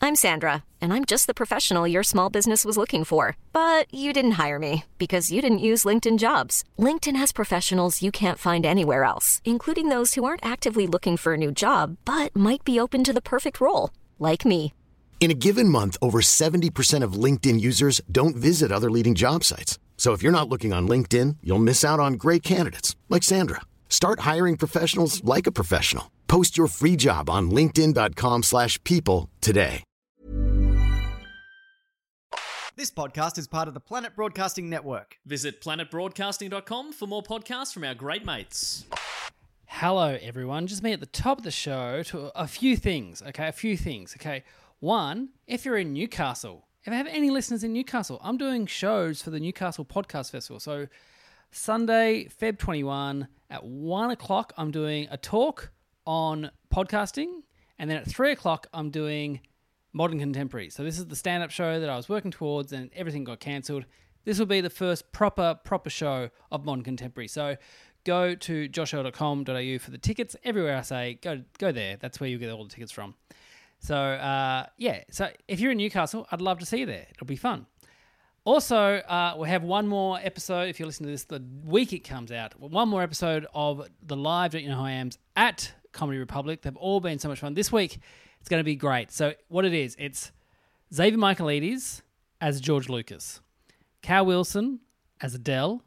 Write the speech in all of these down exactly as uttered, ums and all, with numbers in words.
I'm Sandra, and I'm just the professional your small business was looking for. But you didn't hire me because you didn't use LinkedIn Jobs. LinkedIn has professionals you can't find anywhere else, including those who aren't actively looking for a new job, but might be open to the perfect role, like me. In a given month, over seventy percent of LinkedIn users don't visit other leading job sites. So if you're not looking on LinkedIn, you'll miss out on great candidates like Sandra. Start hiring professionals like a professional. Post your free job on linkedin dot com slash people today. This podcast is part of the Planet Broadcasting Network. Visit planet broadcasting dot com for more podcasts from our great mates. Hello, everyone. Just me at the top of the show to a few things, okay? A few things, okay? One, if you're in Newcastle, if I have any listeners in Newcastle, I'm doing shows for the Newcastle Podcast Festival. So Sunday, February twenty-first at one o'clock, I'm doing a talk on podcasting. And then at three o'clock, I'm doing Modern Contemporary. So this is the stand-up show that I was working towards and everything got cancelled. This will be the first proper, proper show of Modern Contemporary. So go to josh earl dot com dot a u for the tickets. Everywhere I say, go go there. That's where you get all the tickets from. So, uh, yeah. So if you're in Newcastle, I'd love to see you there. It'll be fun. Also, uh, we have one more episode. If you listen to this the week it comes out, one more episode of the live Don't You Know Who I Am's at Comedy Republic. They've all been so much fun. This week, it's going to be great. So what it is, it's Xavier Michaelides as George Lucas, Cal Wilson as Adele,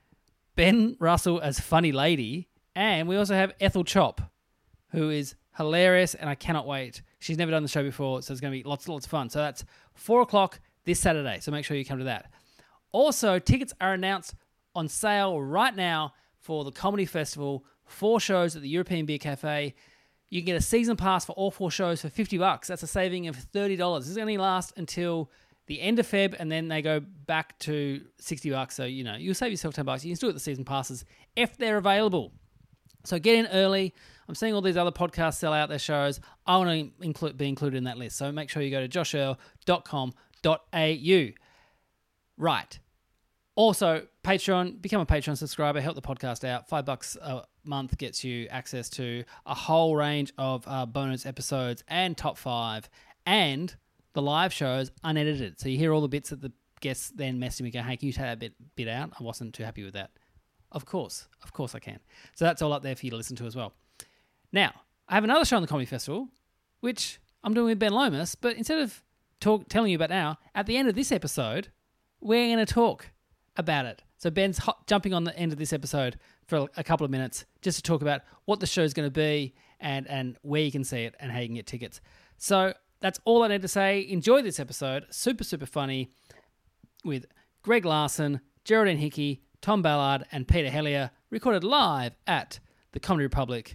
Ben Russell as Funny Lady, and we also have Ethel Chop, who is hilarious, and I cannot wait. She's never done the show before, so it's going to be lots, lots of fun. So that's four o'clock this Saturday, so make sure you come to that. Also, tickets are announced on sale right now for the Comedy Festival, four shows at the European Beer Cafe. You can get a season pass for all four shows for fifty bucks. That's a saving of thirty dollars. This is going to last until the end of Feb, and then they go back to sixty bucks. So, you know, you'll save yourself ten bucks. You can still get the season passes if they're available. So get in early. I'm seeing all these other podcasts sell out their shows. I want to include, be included in that list. So make sure you go to josh earl dot com dot a u. Right. Also, Patreon, become a Patreon subscriber, help the podcast out. Five bucks a month gets you access to a whole range of uh, bonus episodes and top five, and the live shows unedited. So you hear all the bits that the guests then message me, go, hey, can you take that bit, bit out? I wasn't too happy with that. Of course. Of course I can. So that's all up there for you to listen to as well. Now, I have another show on the Comedy Festival, which I'm doing with Ben Lomas, but instead of talk, telling you about now, at the end of this episode, we're going to talk about it. So Ben's hot, jumping on the end of this episode for a couple of minutes just to talk about what the show's going to be and, and where you can see it and how you can get tickets. So that's all I need to say. Enjoy this episode. Super, super funny with Greg Larson, Geraldine Hickey, Tom Ballard, and Peter Hellier, recorded live at the Comedy Republic.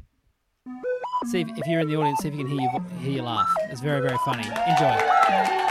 See if, if you're in the audience, see if you can hear you, hear you laugh. It's very, very funny. Enjoy.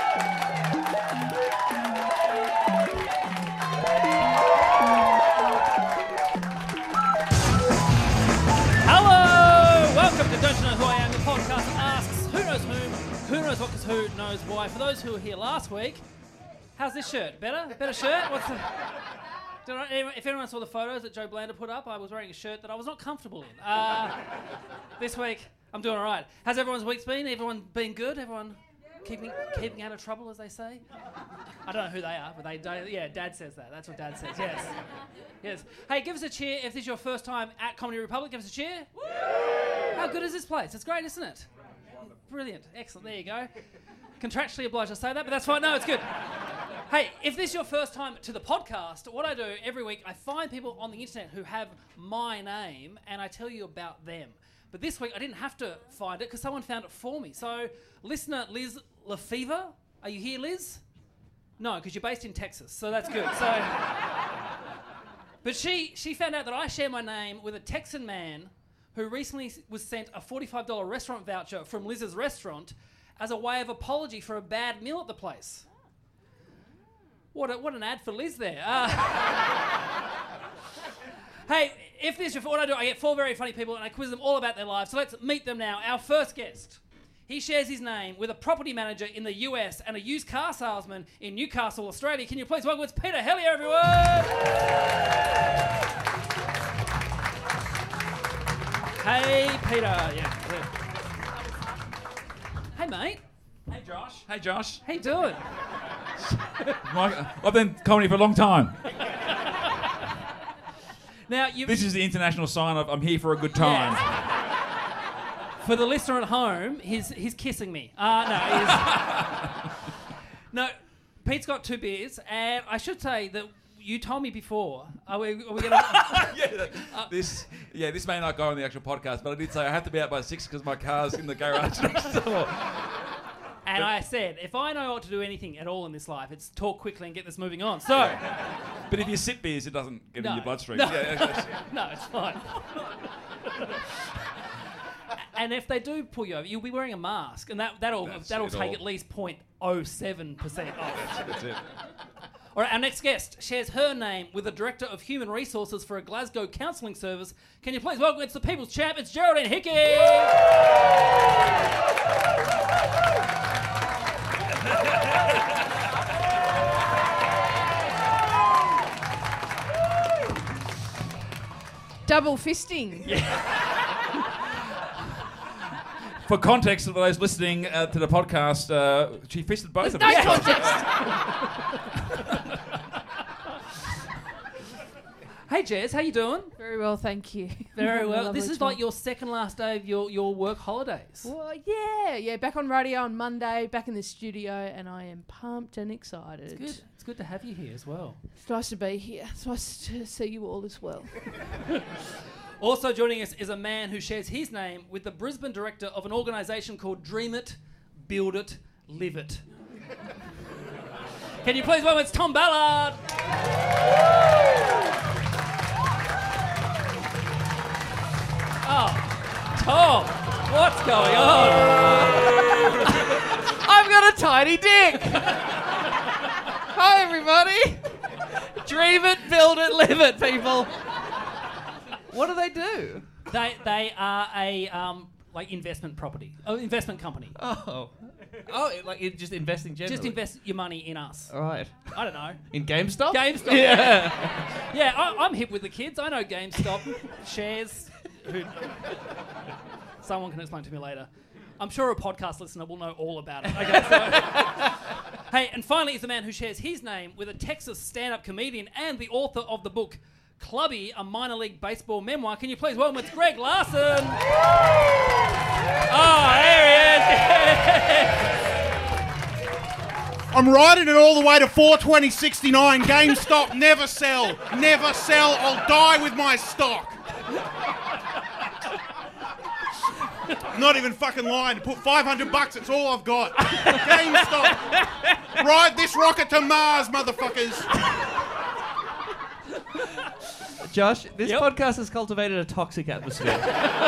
Welcome to Don't You Know Who I Am, the podcast that asks who knows whom, who knows what, because who knows why. For those who were here last week, how's this shirt? Better? Better shirt? What's the... Don't know, if anyone saw the photos that Joe Blander put up, I was wearing a shirt that I was not comfortable in. Uh, this week, I'm doing all right. How's everyone's week's been? Everyone been good? Everyone keeping keeping out of trouble, as they say? I don't know who they are, but they don't. Yeah, Dad says that. That's what Dad says. Yes. Yes. Hey, give us a cheer if this is your first time at Comedy Republic. Give us a cheer. Woo! How good is this place? It's great, isn't it? Brilliant. Excellent. There you go. Contractually obliged to say that, but that's fine. No, it's good. Hey, if this is your first time to the podcast, what I do every week, I find people on the internet who have my name and I tell you about them. But this week I didn't have to find it because someone found it for me. So, listener Liz Lefevre, are you here, Liz? No, because you're based in Texas, so that's good. So, but she she found out that I share my name with a Texan man who recently was sent a forty-five dollars restaurant voucher from Liz's restaurant as a way of apology for a bad meal at the place. What a, what an ad for Liz there. Uh, hey, if this is what I do, I get four very funny people and I quiz them all about their lives. So let's meet them now. Our first guest. He shares his name with a property manager in the U S and a used car salesman in Newcastle, Australia. Can you please welcome it's Peter Hellier, everyone? Hey, Peter. Yeah. Hey, mate. Hey, Josh. Hey, Josh. How you doing? Mike, I've been comedy for a long time. Now, you This is the international sign of I'm here for a good time. for the listener at home, he's he's kissing me. Uh, no, he's... no. Pete's got two beers, and I should say that you told me before. Are we, are we going to? yeah, that- this, yeah, this may not go on the actual podcast, but I did say I have to be out by six because my car's in the garage next door. And I said, if I know what to do anything at all in this life, it's talk quickly and get this moving on. So, But if you sip beers, it doesn't get No. in your bloodstream. No. Yeah, yeah, yeah. no, it's fine. And if they do pull you over, you'll be wearing a mask, and that that'll That's that'll it take all. at least zero point zero seven percent off. That's it. All right, our next guest shares her name with the Director of Human Resources for a Glasgow counselling service. Can you please welcome it's the People's Champ, it's Geraldine Hickey! Double fisting. For context, for those listening uh, to the podcast, uh, she fisted both of No us. context. Hey Jez, how you doing? Very well, thank you. Very well. Lovely This is talk. like your second last day of your, your work holidays. Well, yeah, yeah. Back on radio on Monday, back in the studio, and I am pumped and excited. Good. It's good to have you here as well. It's nice to be here. It's nice to see you all as well. Also joining us is a man who shares his name with the Brisbane director of an organisation called Dream It, Build It, Live It. Can you please welcome it's Tom Ballard? Oh, Tom, what's going on? I've got a tiny dick. Hi, everybody. Dream it, build it, live it, people. What do they do? They they are a um like investment property, oh investment company. Oh. Oh, it- like it just investing generally? Just invest your money in us. All right. I don't know. In GameStop? GameStop. Yeah. Yeah, I, I'm hip with the kids. I know GameStop shares. Who, someone can explain to me later. I'm sure a podcast listener will know all about it. Okay, so, hey, and finally is the man who shares his name with a Texas stand-up comedian and the author of the book Clubby, a minor league baseball memoir. Can you please welcome it's Greg Larson? Oh, there he is. I'm riding it all the way to four twenty sixty-nine. GameStop, never sell. Never sell. I'll die with my stock. I'm not even fucking lying. Put five hundred bucks, it's all I've got. GameStop. Ride this rocket to Mars, motherfuckers. Josh, this Yep. podcast has cultivated a toxic atmosphere.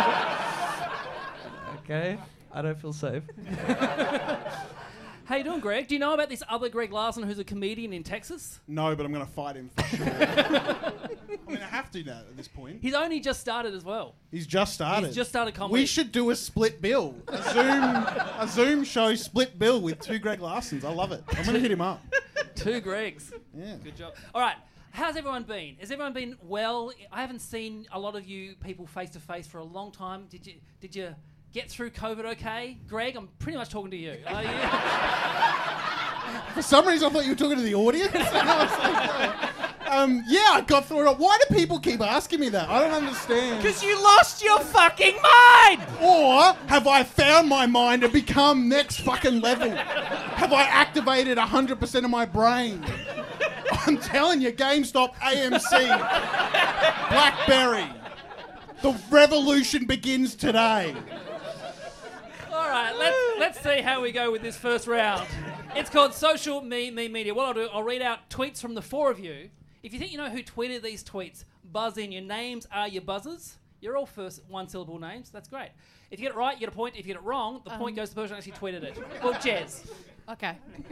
Okay? I don't feel safe. How you doing, Greg? Do you know about this other Greg Larson who's a comedian in Texas? No, but I'm going to fight him for sure. I mean, I have to now at this point. He's only just started as well. He's just started. He's just started comedy. We should do a split bill. A Zoom, a Zoom show split bill with two Greg Larsons. I love it. I'm going to hit him up. Two Gregs. Yeah. Good job. All right. How's everyone been? Has everyone been well? I haven't seen a lot of you people face to face for a long time. Did you did you get through COVID okay? Greg, I'm pretty much talking to you. Are you? For some reason, I thought you were talking to the audience. And I was like, uh, um, yeah, I got through it. Why do people keep asking me that? I don't understand. Because you lost your fucking mind! Or have I found my mind and become next fucking level? Have I activated one hundred percent of my brain? I'm telling you, GameStop, A M C, BlackBerry. The revolution begins today. All right, let's let's see how we go with this first round. It's called Social Me Me Media. What I'll do, I'll read out tweets from the four of you. If you think you know who tweeted these tweets, buzz in. Your names are your buzzers. You're all first one-syllable names. That's great. If you get it right, you get a point. If you get it wrong, the point goes to the person who actually tweeted it. Well, Jez. Okay.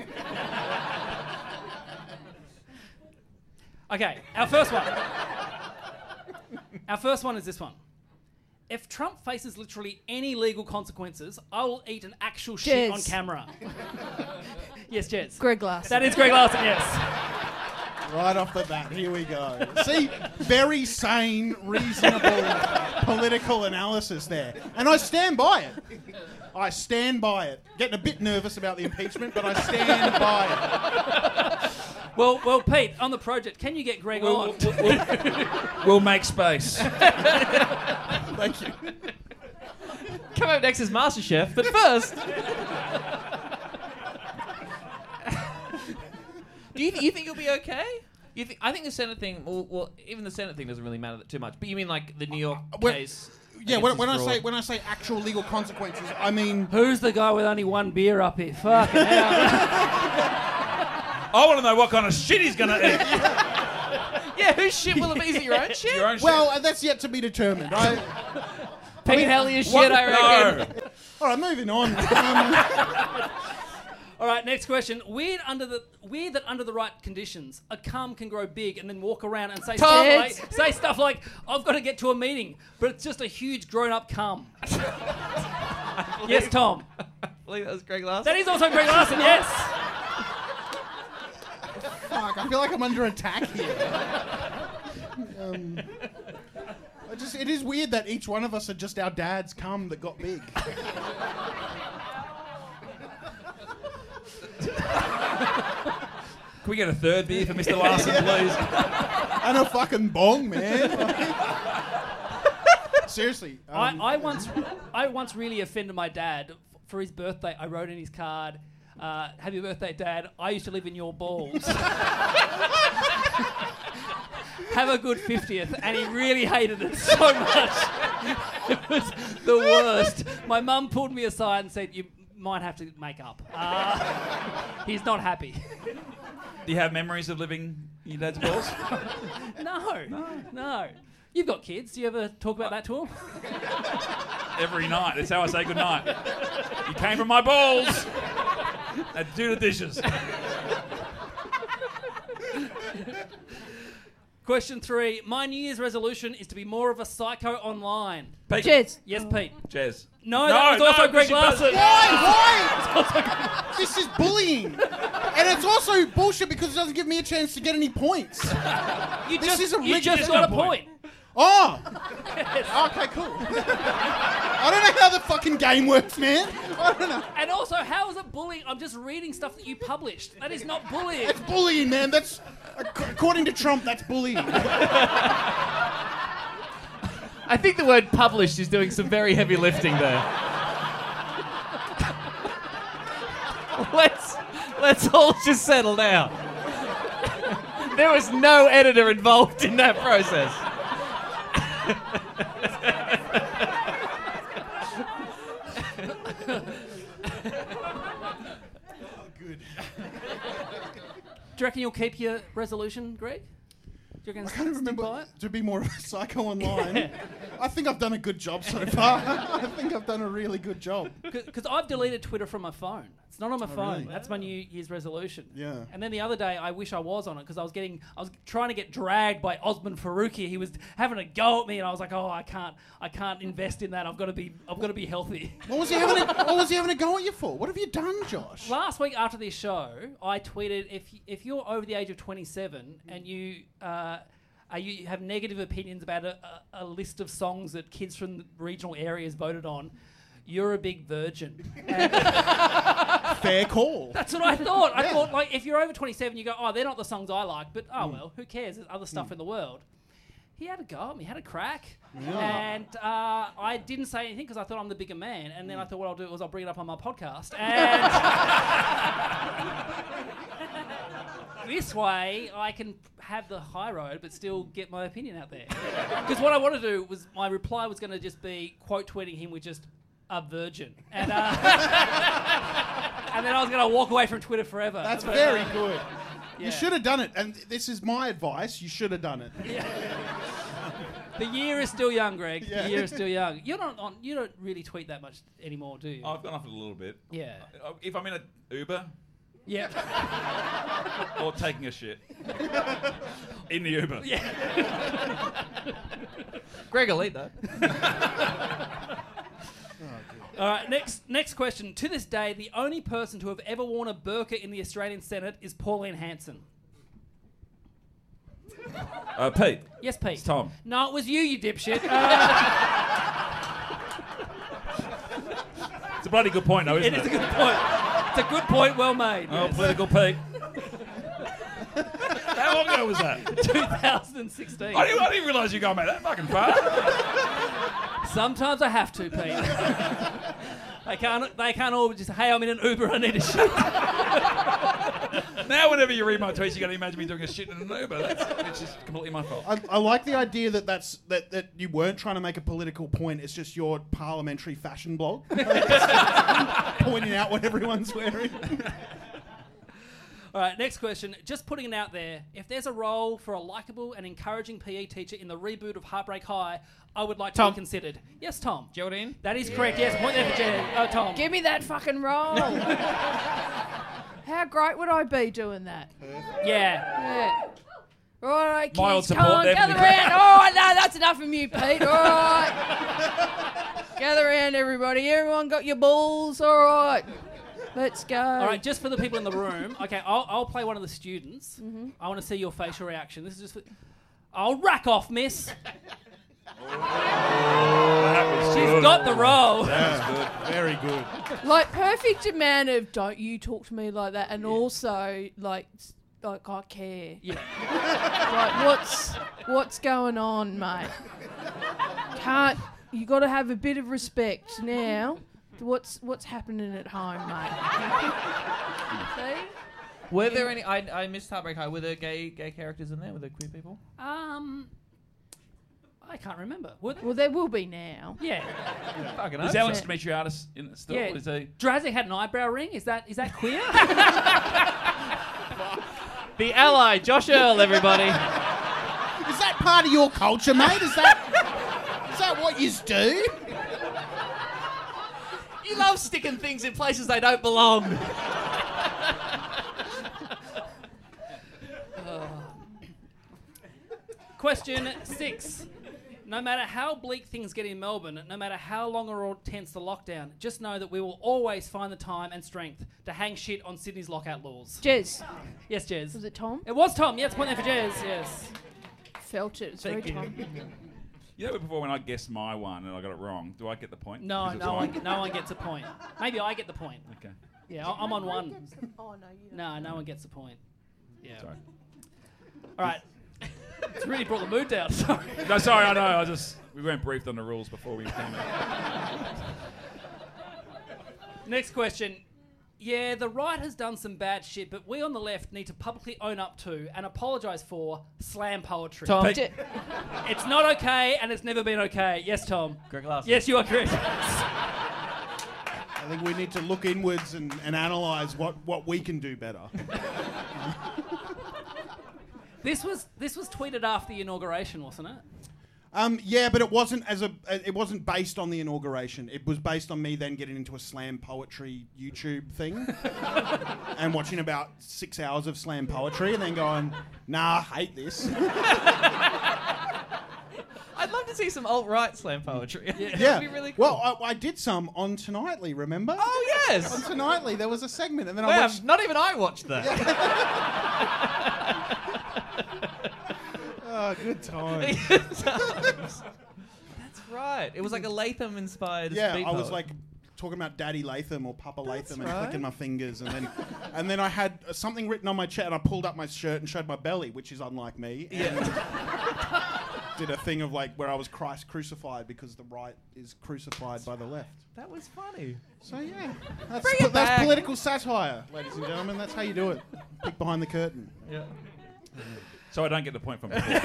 Okay, our first one. Our first one is this one. If Trump faces literally any legal consequences, I will eat an actual shit Jez. on camera. Yes, Jez. Greg Larson. That is Greg Larson, yes. Right off the bat, here we go. See, very sane, reasonable political analysis there. And I stand by it. I stand by it. Getting a bit nervous about the impeachment, but I stand by it. Well, well, Pete, on the project, can you get Greg We'll, on? we'll, we'll, we'll make space. Thank you. Come up next is MasterChef, but first... Do you, th- you think you'll be okay? You think? I think the Senate thing. Well, well, even the Senate thing doesn't really matter too much. But you mean like the New York Uh, when- case? Yeah, against when, his when I fraud? say when I say actual legal consequences, I mean Who's the guy with only one beer up here? Fucking hell. I want to know what kind of shit he's going to eat. Yeah, whose shit will it be? Is it your own shit? Your own well, uh, that's yet to be determined. I, Pete Hellier's What? shit, I reckon. No. all right, moving on. Um, All right, next question. Weird under the weird that under the right conditions, a cum can grow big and then walk around and say stuff Tits. like, say stuff like, "I've got to get to a meeting," but it's just a huge grown-up cum. Yes, Tom. I believe that was Greg Larson. That is also Greg Larson. Yes. fuck, I feel like I'm under attack here. Um, I just, it is weird that each one of us are just our dad's cum that got big. Can we get a third beer for Mister Larson, please? And a fucking bong, man. Seriously. Um, I, I once, I once really offended my dad for his birthday. I wrote in his card, uh, "Happy birthday, Dad. I used to live in your balls. Have a good fiftieth." And he really hated it so much. It was the worst. My mum pulled me aside and said, "You might have to make up." Uh, he's not happy. Do you have memories of living in your dad's balls? No, no, no. You've got kids. Do you ever talk about that to them? Every night. That's how I say goodnight. You came from my balls. Now do the dishes. Question three. My New Year's resolution is to be more of a psycho online. Pete. Cheers. Yes, Pete. Jez. No, that was also Greg she does- Larson. Why? Why? This is bullying. And it's also bullshit because it doesn't give me a chance to get any points. You This just, is a you rigged just thing. got a point. Oh! Okay, cool. I don't know how the fucking game works, man. I don't know. And also, how is it bullying? I'm just reading stuff that you published. That is not bullying. It's bullying, man. That's, according to Trump, that's bullying. I think the word published is doing some very heavy lifting there. let's let's all just settle down. There was no editor involved in that process. Good. Do you reckon you'll keep your resolution, Greg? Do you reckon I can't stick by remember it? to be more of a psycho online. I think I've done a good job so far. I think I've done a really good job. Because I've deleted Twitter from my phone. It's not on my phone. really? That's my New Year's resolution. Yeah. And then the other day, I wish I was on it because I was getting, I was trying to get dragged by Osman Faruqi. He was having a go at me, and I was like, "Oh, I can't, I can't invest in that. I've got to be, I've got to be healthy." What was he having? A, what was he having a go at you for? What have you done, Josh? Last week after this show, I tweeted, "If if you're over the age of twenty-seven and you uh, are you have negative opinions about a, a, a list of songs that kids from the regional areas voted on, you're a big virgin." Fair call. That's what I thought. I Yeah. thought, like, if you're over twenty-seven, you go, "Oh, they're not the songs I like," but oh well, who cares? There's other stuff in the world. He had a go at me, had a crack, and uh, I didn't say anything because I thought I'm the bigger man. And then I thought what I'll do is I'll bring it up on my podcast, and this way I can have the high road but still get my opinion out there. Because what I want to do was my reply was going to just be quote tweeting him with just "a virgin," and uh, and then I was going to walk away from Twitter forever. That's But, very uh, good. yeah. You should have done it, and this is my advice. You should have done it. The year is still young, Greg. Yeah. The year is still young. You're not on. You don't really tweet that much anymore, do you? I've gone off it a little bit. Yeah. Uh, If I'm in an Uber Yeah. or taking a shit. In the Uber. Greg will eat that. All right. Next. Next question. To this day, the only person to have ever worn a burqa in the Australian Senate is Pauline Hanson. Uh, Pete. Yes, Pete. It's Tom. No, it was you, you dipshit. Uh, It's a bloody good point, though, isn't It it? is a good point. It's a good point, well made. Oh, yes. political Pete. How long ago was that? twenty sixteen. I didn't, I didn't realise you were going back that fucking far. Sometimes I have to, Pete. They can't. They can't all just. Hey, I'm in an Uber. I need a shit. Now, whenever you read my tweets, you're going to imagine me doing a shit in an Uber. That's, it's just completely my fault. I, I like the idea that that's that, that you weren't trying to make a political point. It's just your parliamentary fashion blog, pointing out what everyone's wearing. All right, next question. Just putting it out there. If there's a role for a likable and encouraging P E teacher in the reboot of Heartbreak High, I would like to Tom. be considered. Yes, Tom. Geraldine? That is correct. Yes, point there for Jen. Oh, Tom. Give me that fucking role. How great would I be doing that? Yeah. Yeah. All right, kids, Mild come support on, there for gather the- around. All right, no, that's enough from you, Pete. All right. Gather around, everybody. Everyone got your balls? All right. Let's go. All right, just for the people in the room. Okay, I'll, I'll play one of the students. Mm-hmm. I want to see your facial reaction. This is just. For, I'll rack off, miss. That was She's good. got the role. That was good. Very good. Like, perfect amount of don't you talk to me like that, and also, like, s- like I care. Yeah. Like, what's what's going on, mate? Can't you got to have a bit of respect now? What's what's happening at home, mate? See? Were there any... I, I missed Heartbreak High. Were there gay gay characters in there? Were there queer people? Um, I can't remember. Were there? Well, there will be now. Yeah. Fucking Is hope Alex so. Demetriadis in it still? Yeah. Is he? Drazzy had an eyebrow ring. Is that is that queer? The ally, Josh Earl, everybody. Is that part of your culture, mate? Is that is that what you do? You love sticking things in places they don't belong. Question six. No matter how bleak things get in Melbourne, no matter how long or tense the lockdown, just know that we will always find the time and strength to hang shit on Sydney's lockout laws. Jez, Yes, Jez. was it Tom? It was Tom. Yes, point there for Jez. Yes. Felt it. It's very Tom. You know, before when I guessed my one and I got it wrong, do I get the point? No, Because it's no one, mine? get, no one gets a point. Maybe I get the point. Okay. Yeah, I- I'm on one. Oh no, you don't. No, no one gets a point. Yeah. Sorry. All right. It's really brought the mood down. Sorry. No, sorry, I know. I just we weren't briefed on the rules before we came in. Next question. Yeah, the right has done some bad shit, but we on the left need to publicly own up to and apologise for slam poetry. Tom. Je- It's not okay, and it's never been okay. Yes, Tom. Greg Larson. Yes, you are correct. I think we need to look inwards and, and analyse what, what we can do better. This was this was tweeted after the inauguration, wasn't it? Um, yeah, but it wasn't as a it wasn't based on the inauguration. It was based on me then getting into a slam poetry YouTube thing and watching about six hours of slam poetry and then going, nah, hate this. I'd love to see some alt-right slam poetry. Yeah. That'd be really cool. Well, I, I did some on Tonightly, remember? oh, On yes. Tonightly, there was a segment, and then I Wow, watched. not even I watched that. Oh, good time. That's right. It was like a Latham-inspired Yeah, speed I was poet. like talking about Daddy Latham or Papa Latham and right. clicking my fingers, and then and then I had uh, something written on my chest, and I pulled up my shirt and showed my belly, which is unlike me. And did a thing of like where I was Christ crucified because the right is crucified by the left. That was funny. So yeah, that's, Bring po- it that's back. political satire, ladies and gentlemen. That's how you do it. Peek behind the curtain. Yeah. So I don't get the point from before.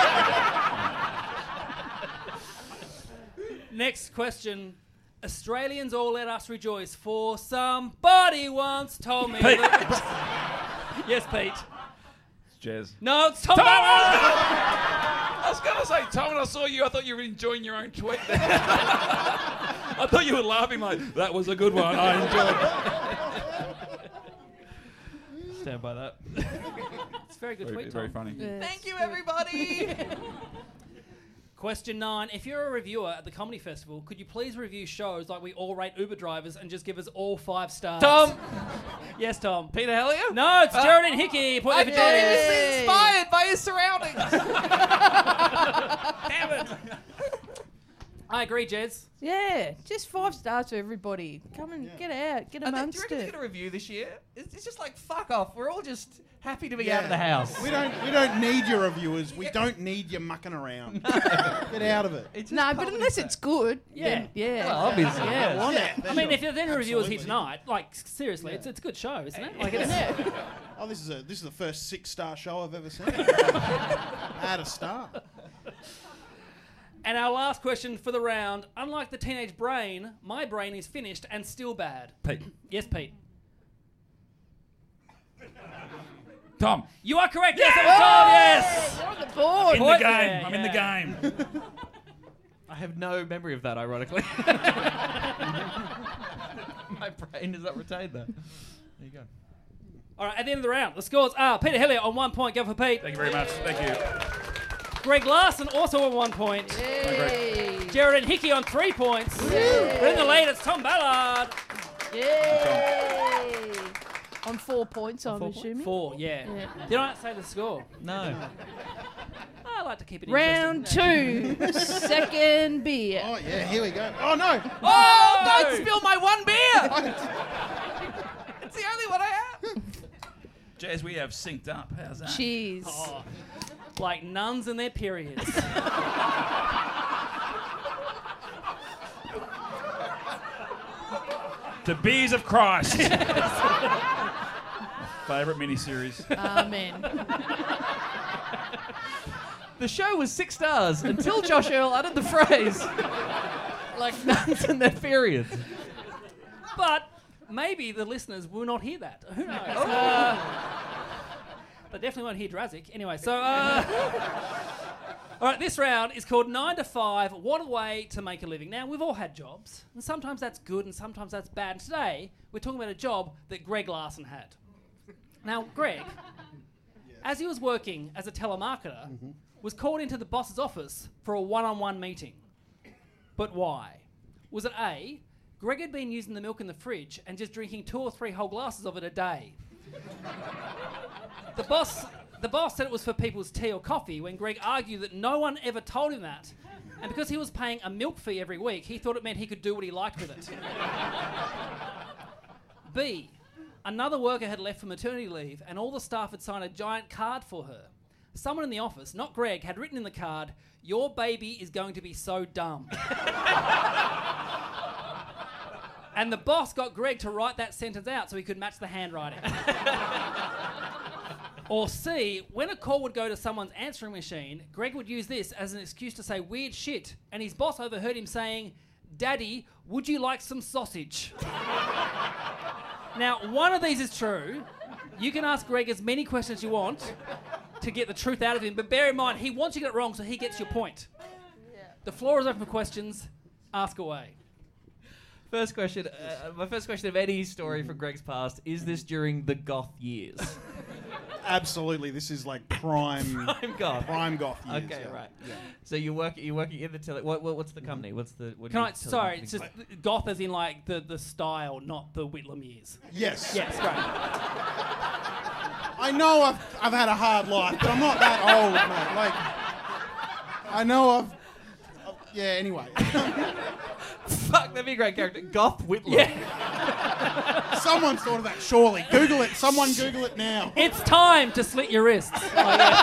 Next question. Australians all let us rejoice, for somebody once told me Pete. that... Yes, Pete. It's Jez. No, it's Tom. Tom! Barrow! I was going to say, Tom, when I saw you, I thought you were enjoying your own tweet there. I thought you were laughing like, that was a good one. I enjoyed it. Stand by that. It's a very good Very, tweet, very Tom. funny. Yeah, Thank it's you, good. everybody. Question nine. If you're a reviewer at the Comedy Festival, could you please review shows like we all rate Uber drivers and just give us all five stars? Tom. Yes, Tom. Peter Hellier? No, it's Uh, Geraldine Hickey. Point I there for thought he Jez. was Yay. inspired by his surroundings. Damn it. I agree, Jez. Yeah, just five stars for everybody. Come and get out, get And then, do amongst you reckon it. it's going to review this year? It's, it's just like, fuck off. We're all just happy to be Yeah. out of the house. We don't we don't need your reviewers. We don't need you mucking around. Get out of it. It's just No, but public unless fact. it's good, Yeah. then, yeah. Well, obviously, yeah, yes. want Yeah. it. I mean, if there's any reviewers here Absolutely. tonight, like seriously, it's it's a good show, isn't it? Like it's, Yeah. Oh, this is a this is the first six star show I've ever seen. Add a star. And our last question for the round: unlike the teenage brain, my brain is finished and still bad. Pete. Yes, Pete. Tom. You are correct. Yes, that was Tom. Yes. You're on the board. In the Point game. there, I'm in the yeah. game. I have no memory of that, ironically. My brain does not retain that. There you go. All right, at the end of the round, the scores are Peter Hellier on one point. Go for Pete. Thank you very much. Thank you. Greg Larson also on one point. Yay. Jared and Hickey on three points. But in the lead, it's Tom Ballard. Yay. On four points, I'm Four, assuming. Four, yeah. Yeah. Did I not say the score? No. I like to keep it Round interesting. two, second beer. Oh yeah, here we go. Oh no. Oh, don't spill my one beer! It's the only one I have. Jazz, we have synced up. How's that? Cheers. Oh, like nuns and their periods. The Beers of Christ. Favourite miniseries. Amen. The show was six stars until Josh Earl added the phrase, like nuns and their periods. But maybe the listeners will not hear that. Who knows? Uh, they definitely won't hear Drazik. Anyway, so... Uh, all right, this round is called nine to five, What a Way to Make a Living. Now, we've all had jobs, and sometimes that's good and sometimes that's bad. And today, we're talking about a job that Greg Larson had. Now, Greg, as he was working as a telemarketer, mm-hmm. was called into the boss's office for a one-on-one meeting. But why? Was it A, Greg had been using the milk in the fridge and just drinking two or three whole glasses of it a day? The boss... The boss said it was for people's tea or coffee when Greg argued that no one ever told him that. And because he was paying a milk fee every week, he thought it meant he could do what he liked with it. B, another worker had left for maternity leave and all the staff had signed a giant card for her. Someone in the office, not Greg, had written in the card, "Your baby is going to be so dumb." And the boss got Greg to write that sentence out so he could match the handwriting. Or C, when a call would go to someone's answering machine, Greg would use this as an excuse to say weird shit, and his boss overheard him saying, "Daddy, would you like some sausage?" Now, one of these is true. You can ask Greg as many questions as you want to get the truth out of him, but bear in mind, he wants you to get it wrong so he gets your point. The floor is open for questions. Ask away. First question. Uh, my first question of any story from Greg's past, is this during the goth years? Absolutely, this is like prime, Prime goth. prime goth years. Okay, yeah. right. So you're working. You're working in the tele. What, what, what's the company? What's the? What do Can you I, sorry, telemarketing it's just company? goth as in like the, the style, not the Whitlam years. Yes. Yes, great. I know I've I've had a hard life, but I'm not that old, mate. Like, I know I've. I've yeah. Anyway. Fuck, that'd be a great character. Goth Whitlam. Yeah. Someone's thought of that, surely. Google it. Someone Google it now. It's time to slit your wrists. Oh, yeah.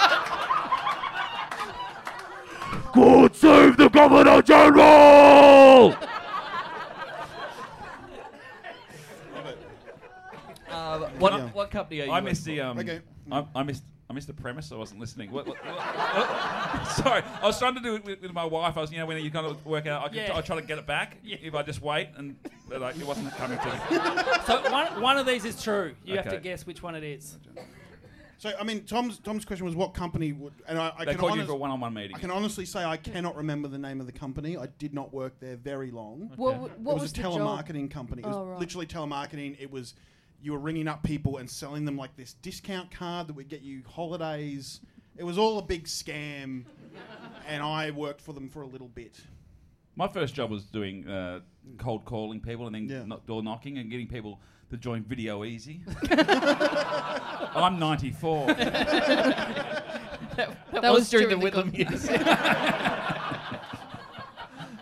God save the Governor General! Uh, what Yeah. what company are you? I missed working the um. Okay. I, I missed. I missed the premise. I wasn't listening. What, what, what, what? Sorry, I was trying to do it with, with my wife. I was, you know, when you kind of work out, I, could, Yeah. I try to get it back if I just wait, and but, like, it wasn't coming to me. So one, one of these is true. You have to Okay. guess which one it is. So I mean, Tom's Tom's question was what company would, and I, I They can called you honest- for a one-on-one meeting. I can honestly say I cannot remember the name of the company. I did not work there very long. What, w- what it was, was, a the job? telemarketing company. It was Oh, right. literally telemarketing. It was you were ringing up people and selling them like this discount card that would get you holidays. It was all a big scam, and I worked for them for a little bit. My first job was doing uh, cold calling people and then Yeah. kno- door knocking and getting people to join Video Easy. I'm ninety-four. That, That was, was during, during the the Whitlam years.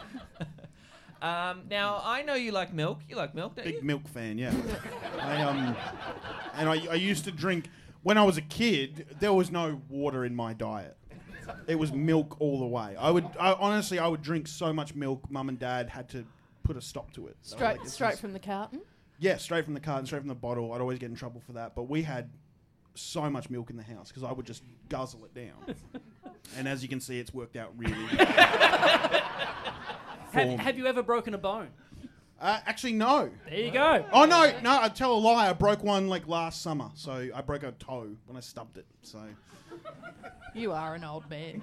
Um, now I know you like milk. You like milk, don't Big you? milk fan, yeah. I um, and I, I used to drink when I was a kid. There was no water in my diet. It was milk all the way. I would, I, honestly, I would drink so much milk. Mum and Dad had to put a stop to it. They were Straight, like, "It's straight just-" from the carton. Yeah, straight from the carton, straight from the bottle. I'd always get in trouble for that. But we had so much milk in the house because I would just guzzle it down. And as you can see, it's worked out really Have, Form. have you ever broken a bone? Uh, actually, no. There you go. Oh, no, no, I tell a lie. I broke one like last summer. So I broke a toe when I stubbed it. So You are an old man.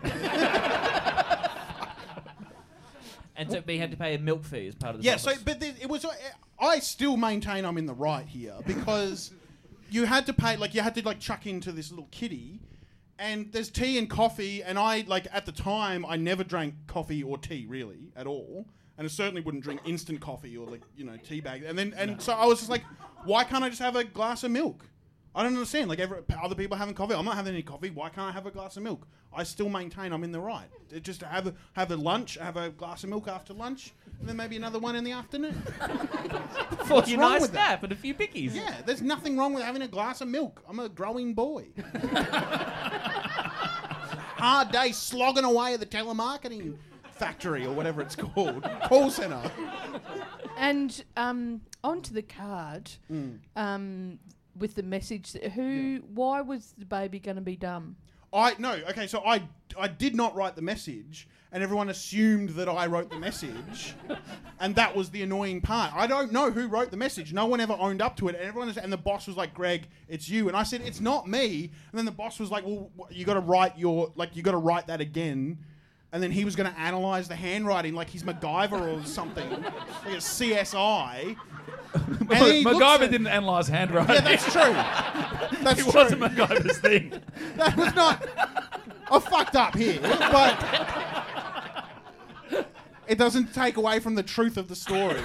And so we had to pay a milk fee as part of the yeah, so but there, it was. Uh, I still maintain I'm in the right here because you had to pay, like you had to like chuck into this little kitty, and there's tea and coffee, and I like at the time I never drank coffee or tea really at all, and I certainly wouldn't drink instant coffee or like you know tea bag, and then and so I was just like, why can't I just have a glass of milk? I don't understand. Like every, other people having coffee, I'm not having any coffee. Why can't I have a glass of milk? I still maintain I'm in the right. It just to have a have a lunch, have a glass of milk after lunch, and then maybe another one in the afternoon. For What's your wrong nice with that? nap and a few pickies. Yeah, there's nothing wrong with having a glass of milk. I'm a growing boy. Hard day slogging away at the telemarketing factory or whatever it's called, call centre. And um, onto the card, Mm. um, with the message. That who? Why was the baby going to be dumb? I no, okay, so I I did not write the message, and everyone assumed that I wrote the message, and that was the annoying part. I don't know who wrote the message. No one ever owned up to it, and everyone was, and the boss was like, "Greg, it's you," and I said, "It's not me." And then the boss was like, "Well, wh- you got to write your like you got to write that again." And then he was going to analyze the handwriting like he's MacGyver or something, like a C S I. And then he looks MacGyver at- didn't analyse handwriting. Yeah, that's true. That's it true. wasn't MacGyver's thing. That was not. I fucked up here, but it doesn't take away from the truth of the story.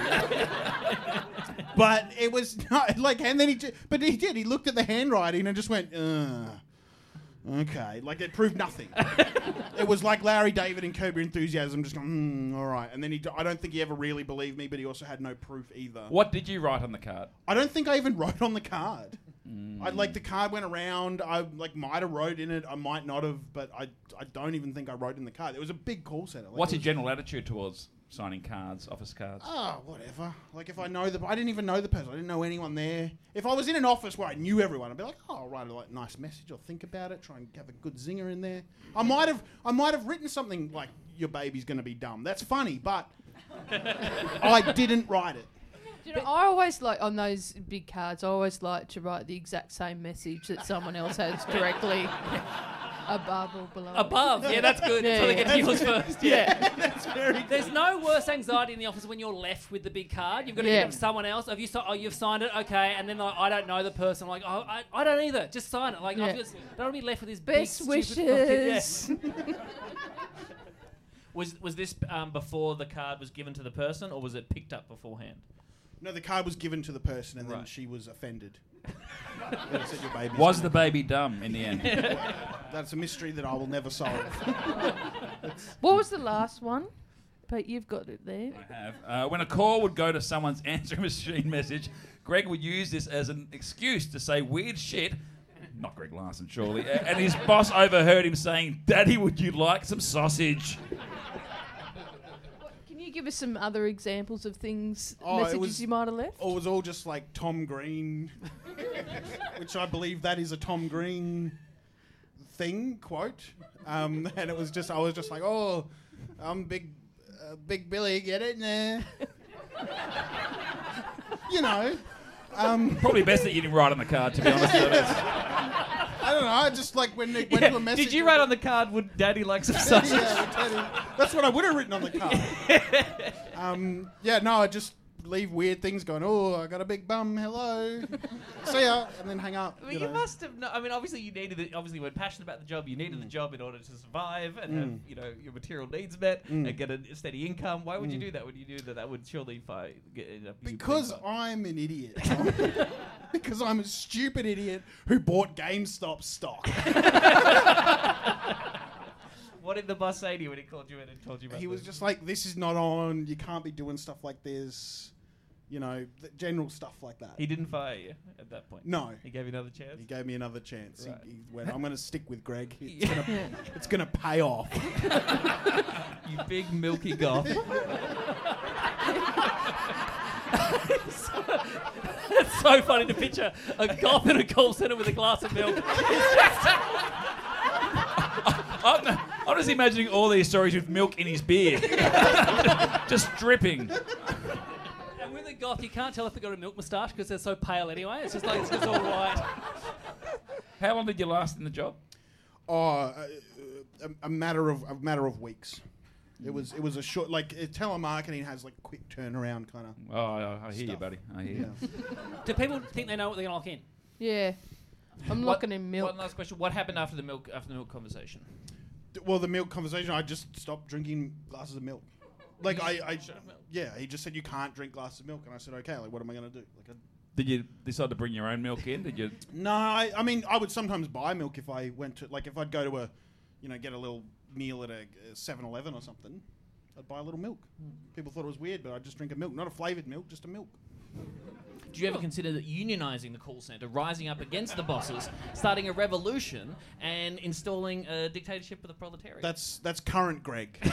But it was not like, and then he, ju- but he did. He looked at the handwriting and just went, Ugh. Okay, like it proved nothing. It was like Larry David and Curb Your Enthusiasm, just going, mm, all right. And then he, d- I don't think he ever really believed me, but he also had no proof either. What did you write on the card? I don't think I even wrote on the card. I like the card went around. I like might have wrote in it. I might not have, but I I don't even think I wrote in the card. It was a big call center. Like, What's it your was- general attitude towards signing cards, office cards? Oh, whatever. Like if I know the, I didn't even know the person. I didn't know anyone there. If I was in an office where I knew everyone, I'd be like, oh, I'll write a like nice message. I'll think about it. Try and have a good zinger in there. I might have, I might have written something like, "Your baby's going to be dumb." That's funny, but I didn't write it. You know, I always like on those big cards. I always like to write the exact same message that someone else has directly above or below. Above, yeah, that's good. Yeah, so they yeah. get to yours first. Yeah. That's very. There's no worse anxiety in the office when you're left with the big card. You've got to Yeah. give it to someone else. Have you? Si- oh, you've signed it, okay? And then like, I don't know the person. I'm like, oh, I, I don't either. Just sign it. Like, Yeah. I just don't want to be left with this Best big, stupid wishes. fucking- yeah. Was was this um, before the card was given to the person, or was it picked up beforehand? No, the card was given to the person, and then Right. she was offended. It said, "Your baby's Was gonna the baby dumb in the end? That's a mystery that I will never solve. What was the last one? But you've got it there. I have. Uh, when a call would go to someone's answering machine message, Greg would use this as an excuse to say weird shit. Not Greg Larson, surely. A- and his boss overheard him saying, "Daddy, would you like some sausage?" Can you give us some other examples of things, Oh, it messages was- you might have left? Or it was all just like Tom Green, which I believe that is a Tom Green thing, quote. Um, and it was just, I was just like, oh, I'm big, uh, big Billy, get it? Nah. You know. Um, Probably best that you didn't write on the card, to be honest. With us. I don't know, I just like when they went Yeah. to a message. Did you write on the card, "Would Daddy like some sausage"? Yeah, I tell you. That's what I would have written on the card. um, yeah, no, I just leave weird things going, oh, I got a big bum, hello. See ya, and then hang up. Well, you you, know. must have. No, I mean, obviously, you needed it. Obviously, you were passionate about the job. You needed the job in order to survive and have, you know, your material needs met and get a steady income. Why would you do that? Would you do that? That would surely fi- get end up you Because being fine. I'm an idiot. Because I'm a stupid idiot who bought GameStop stock. What did the boss say to you when he called you in and told you about He was this? just like, this is not on. You can't be doing stuff like this. You know, th- general stuff like that. He didn't fire you at that point? No. He gave you another chance? He gave me another chance. Right. He, he went, I'm going to stick with Greg. It's going to it's gonna pay off. You big milky goth. It's so funny to picture a goth in a call centre with a glass of milk. I'm, I'm just imagining all these stories with milk in his beard. Just dripping. And with a goth, you can't tell if they've got a milk moustache because they're so pale anyway. It's just like, it's just all white. How long did you last in the job? Oh, uh, a, a matter of a matter of weeks. It was it was a short, like uh, telemarketing has like quick turnaround kind of. Oh, I, I hear you, Stuff. buddy. I hear you. Do people think they know what they're going to lock in? Yeah. I'm What- locking in milk. One last question. What happened after the milk after the milk conversation? D- Well, the milk conversation, I just stopped drinking glasses of milk. Like I, I yeah, he just said you can't drink glasses of milk, and I said okay. Like what am I going to do? Like I, Did you decide to bring your own milk in? Did you? no, I, I mean I would sometimes buy milk if I went to like if I'd go to a, you know, get a little meal at a seven eleven or something. I'd buy a little milk. People thought it was weird, but I'd just drink a milk, not a flavoured milk, just a milk. Do you ever consider that unionising the call centre, rising up against the bosses, starting a revolution, and installing a dictatorship of the proletariat? That's that's current Greg. Um,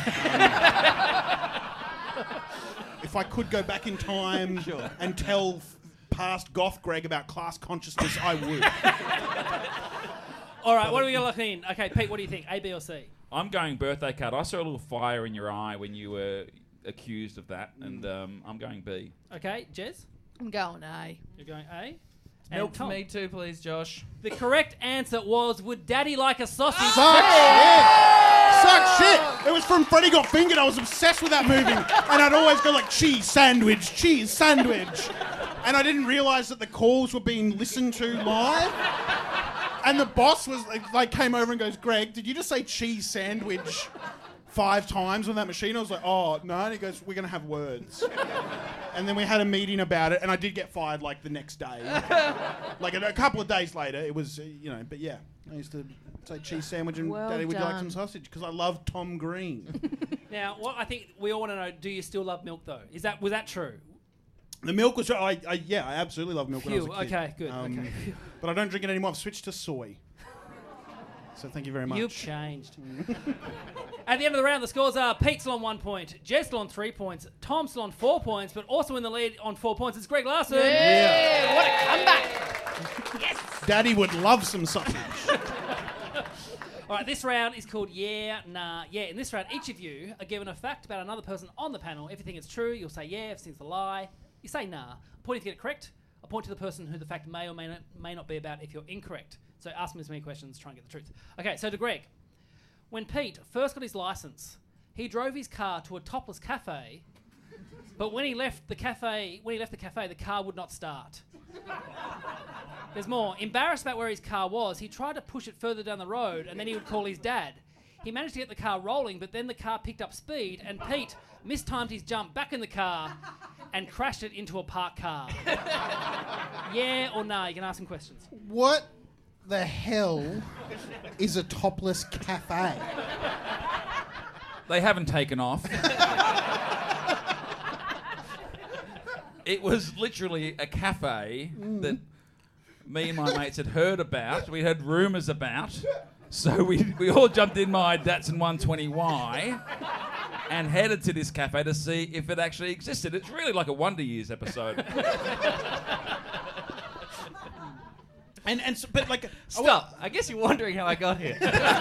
if I could go back in time Sure. and tell f- past goth Greg about class consciousness, I would. All right, what are we going to lock in? Okay, Pete, what do you think? A, B, or C? I'm going birthday card. I saw a little fire in your eye when you were accused of that, and um, I'm going B. Okay, Jez? I'm going A. You're going A? Milk And for Tom? me too, please, Josh. The correct answer was, would Daddy like a sausage? Suck shit! Suck shit! It was from Freddy Got Fingered. I was obsessed with that movie. And I'd always go like, cheese sandwich, cheese sandwich. And I didn't realise that the calls were being listened to live. And the boss was like, like came over and goes, Greg, did you just say cheese sandwich five times on that machine? I was like, oh, no. And he goes, we're going to have words. And then we had a meeting about it, and I did get fired like the next day. Like a, a couple of days later, it was, uh, you know, but yeah. I used to say cheese sandwich and Well Daddy, would you like done. some sausage? Because I love Tom Green. Now, what I think we all want to know, do you still love milk, though? Is that Was that true? The milk was, I, I yeah, I absolutely love milk when I was Phew, a kid. okay, good, Um, okay. But I don't drink it anymore. I've switched to soy. So thank you very much. You've changed. At the end of the round, the scores are Pete still on one point, Jez still on three points, Tom still on four points, but also in the lead on four points is Greg Larson. Yeah, what a comeback. Yes! Daddy would love some sausage. All right, this round is called Yeah, Nah, Yeah. In this round, each of you are given a fact about another person on the panel. If you think it's true, you'll say yeah. If you think it's a lie, you say nah. A point if you get it correct. A point to the person who the fact may or may not, may not be about if you're incorrect. So ask me as many questions, try and get the truth. Okay, so to Greg. When Pete first got his license, he drove his car to a topless cafe, but when he left the cafe, when he left the cafe, the car would not start. There's more. Embarrassed about where his car was, he tried to push it further down the road, and then he would call his dad. He managed to get the car rolling, but then the car picked up speed, and Pete mistimed his jump back in the car and crashed it into a parked car. Yeah or no? You can ask him questions. What the hell is a topless cafe? They haven't taken off. It was literally a cafe that me and my mates had heard about. We heard rumours about. So we, we all jumped in my Datsun one twenty Y and headed to this cafe to see if it actually existed. It's really like a Wonder Years episode. And and so, but like Stop. I guess you're wondering how I got here.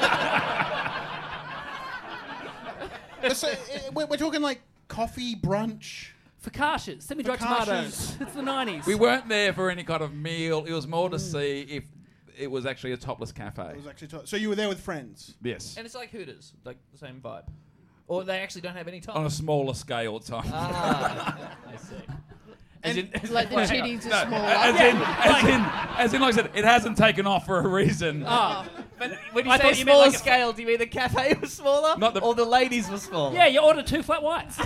so, uh, we're, we're talking like coffee brunch. Focaccias, semi-dry Focaccias. tomatoes. It's the nineties. We weren't there for any kind of meal. It was more to see if it was actually a topless cafe. It was actually to- so you were there with friends. Yes. And it's like Hooters, like the same vibe. Or they actually don't have any time. On a smaller scale, Tom. Ah, I see. As in, as Like the in- titties are No, smaller. as in, as in, as in, like I said, it hasn't taken off for a reason. Oh. But when you I say thought you meant smaller like a- scale, do you mean the cafe was smaller? Not the- or the ladies were smaller? Yeah, you ordered two flat whites.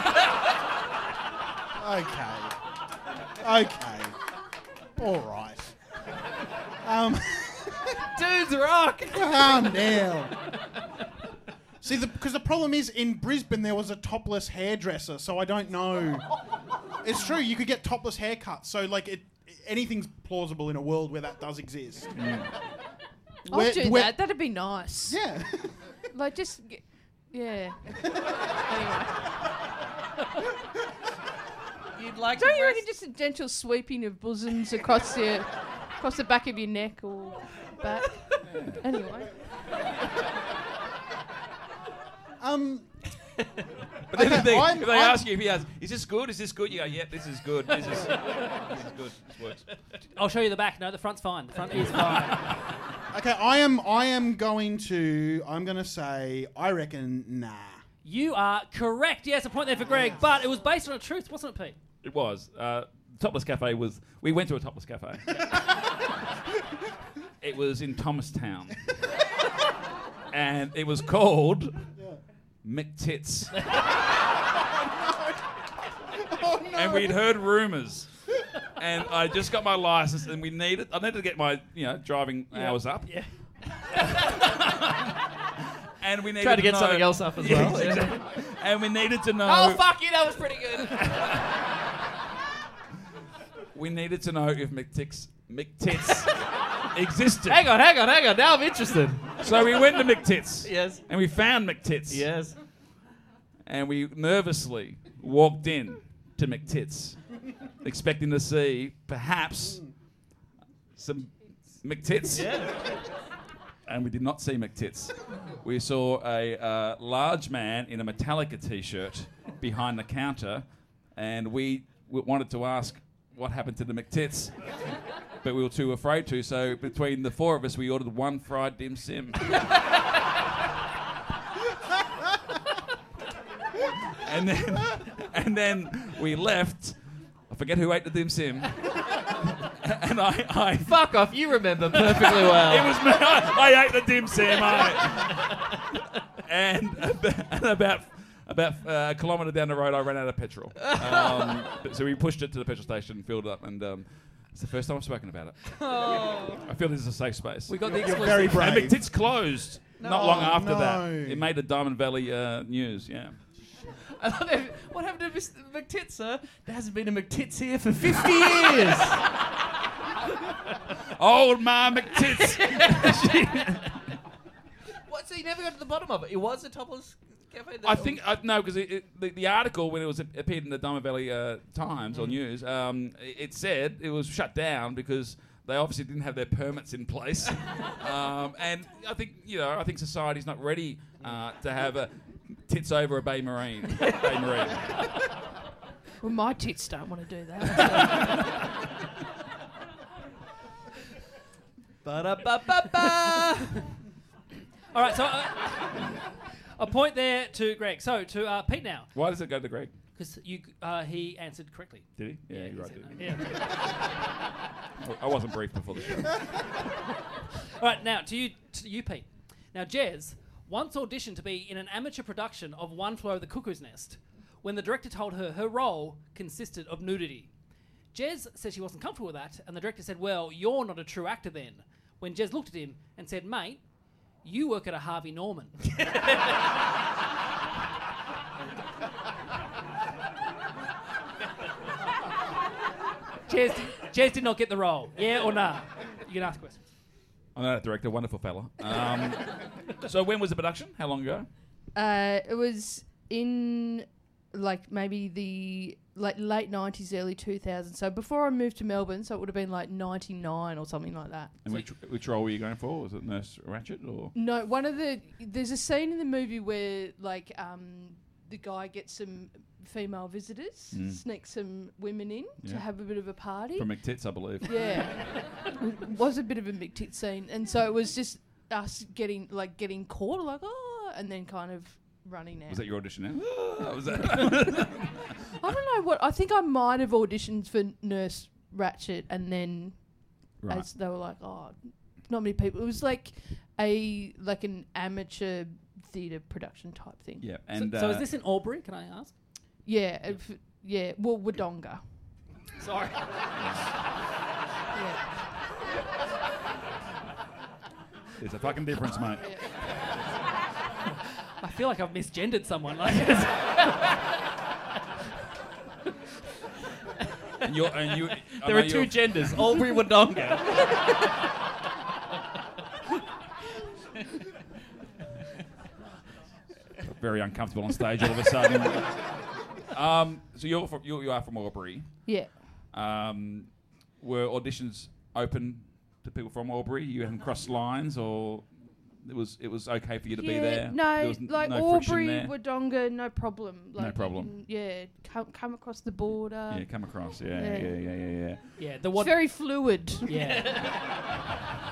Okay. Okay. All right. Um, Dudes rock! calm down. See, See, because the, the problem is in Brisbane there was a topless hairdresser, so I don't know. It's true, you could get topless haircuts, so like it, anything's plausible in a world where that does exist. I'll Where- do where- that. That'd be nice. Yeah. Like just, g- yeah. Anyway. You'd like Don't to you reckon dress- just a gentle sweeping of bosoms across your, across the back of your neck or back? Anyway. Um. But then Okay, if they, I'm- if they I'm- ask you, if he asks, is this good? Is this good? You go, yep, this is good. This is, this is good. This works. I'll show you the back. No, the front's fine. The front is fine. Okay, I am. I am going to. I'm going to say. I reckon. Nah. You are correct. Yes, a point there for Greg. But it was based on a truth, wasn't it, Pete? It was. Uh, Topless Cafe was... We went to a Topless Cafe. It was in Thomastown. And it was called... McTits. Oh no. And we'd heard rumours. And I just got my license and we needed... I needed to get my, you know, driving Yeah. hours up. Yeah. And we needed Try to get know- something else up as Yeah, well. exactly. And we needed to know... Oh, fuck you, that was pretty good. We needed to know if McTits... McTits existed. Hang on, hang on, hang on. Now I'm interested. So we went to McTits. Yes. And we found McTits. Yes. And we nervously walked in to McTits, expecting to see perhaps some McTits. Yeah. And we did not see McTits. We saw a uh, large man in a Metallica t-shirt behind the counter, and we w- wanted to ask what happened to the McTits, but we were too afraid to, so between the four of us, we ordered one fried dim sim. and then and then we left. I forget who ate the dim sim. And I, I... Fuck off, you remember perfectly well. It was me. I, I ate the dim sim, I. And about, and about about uh, a kilometre down the road, I ran out of petrol. Um, so we pushed it to the petrol station, filled it up, and um, it's the first time I've spoken about it. Oh. I feel this is a safe space. We got the You're exclusive. very brave. And McTits closed not No. long after No. that. It made the Diamond Valley uh, news, yeah. I love that- What happened to Mister McTits, sir? There hasn't been a McTits here for fifty years. Old Ma McTits. What? So you never got to the bottom of it? It was a topless cafe? I think uh, no, because the, the article when it was appeared in the Diamond Valley uh, Times or News, um, it, it said it was shut down because they obviously didn't have their permits in place, um, and I think you know I think society's not ready uh, to have a tits over a Bay Marine. Bay Marine. Well, my tits don't want to do that. Ba-da-ba-ba-ba. All right, so uh, a point there to Greg. So to uh, Pete now, Why does it go to Greg? because you uh, he answered correctly. Did he? Yeah, he you're right. said Did no. he? Yeah. I wasn't briefed before the show. All right, now to you, to you, Pete. Now, Jez once auditioned to be in an amateur production of One Flew Over the Cuckoo's Nest when the director told her her role consisted of nudity. Jez said she wasn't comfortable with that, and the director said, well, you're not a true actor then. When Jez looked at him and said, mate, you work at a Harvey Norman. Jez, Jez did not get the role. Yeah or nah? You can ask questions. I know that director, wonderful fella. Um, so when was the production? How long ago? Uh, it was in like maybe the like late nineties, early two thousands. So before I moved to Melbourne, so it would have been like ninety-nine or something like that. And which, which role were you going for? Was it Nurse Ratchet or? No, one of the there's a scene in the movie where like um the guy gets some female visitors, Mm. sneaks some women in Yeah. to have a bit of a party. From McTits, I believe. Yeah, it was a bit of a McTit scene, and so it was just us getting like getting caught, like oh, and then kind of running out. Was that your audition now? was that? I don't know what. I think I might have auditioned for Nurse Ratchet, and then Right. as they were like, oh, not many people. It was like a like an amateur theatre production type thing. Yeah, So, and so uh, is this in Albury, can I ask? Yeah, if, yeah. Well, Wodonga. Sorry. Yeah. there's a fucking difference, mate. I feel like I've misgendered someone. Like, And you're, and you, I There know are two you're- genders, Aubrey Wodonga. Very uncomfortable on stage all of a sudden. um, so you're from, you, you are from Albury. Yeah. Um, were auditions open to people from Albury? You hadn't crossed lines, or it was it was okay for you to yeah, be there? No, There was n- like no friction Aubrey, there? Wodonga, no problem. Like you problem. can, yeah, come, come across the border. Yeah, come across. Yeah, Yeah. yeah, yeah, yeah, yeah. yeah, the It's what? very fluid. Yeah.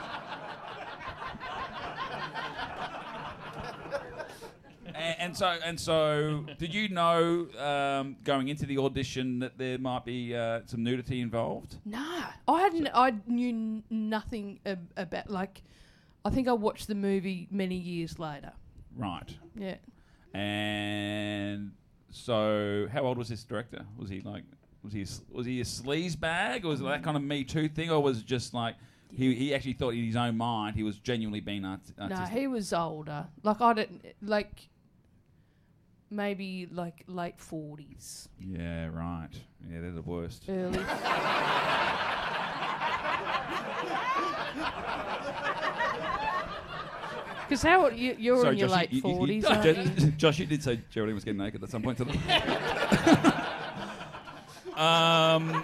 And, and so, and so, did you know um, going into the audition that there might be uh, some nudity involved? Nah, I hadn't. I knew n- nothing ab- about. Like, I think I watched the movie many years later. Right. Yeah. And so, how old was this director? Was he like, was he a s- was he a sleaze bag, or was it that kind of Me Too thing, or was it just like he he actually thought in his own mind he was genuinely being art- No, artistic? he was older. Like I don't like. Maybe like late forties, Yeah, right. Yeah, they're the worst. early. Because how you, you're Sorry, in your Josh, late you- you- you- forties, you- aren't Josh, you? Josh, you did say Geraldine was getting naked at some point today. um,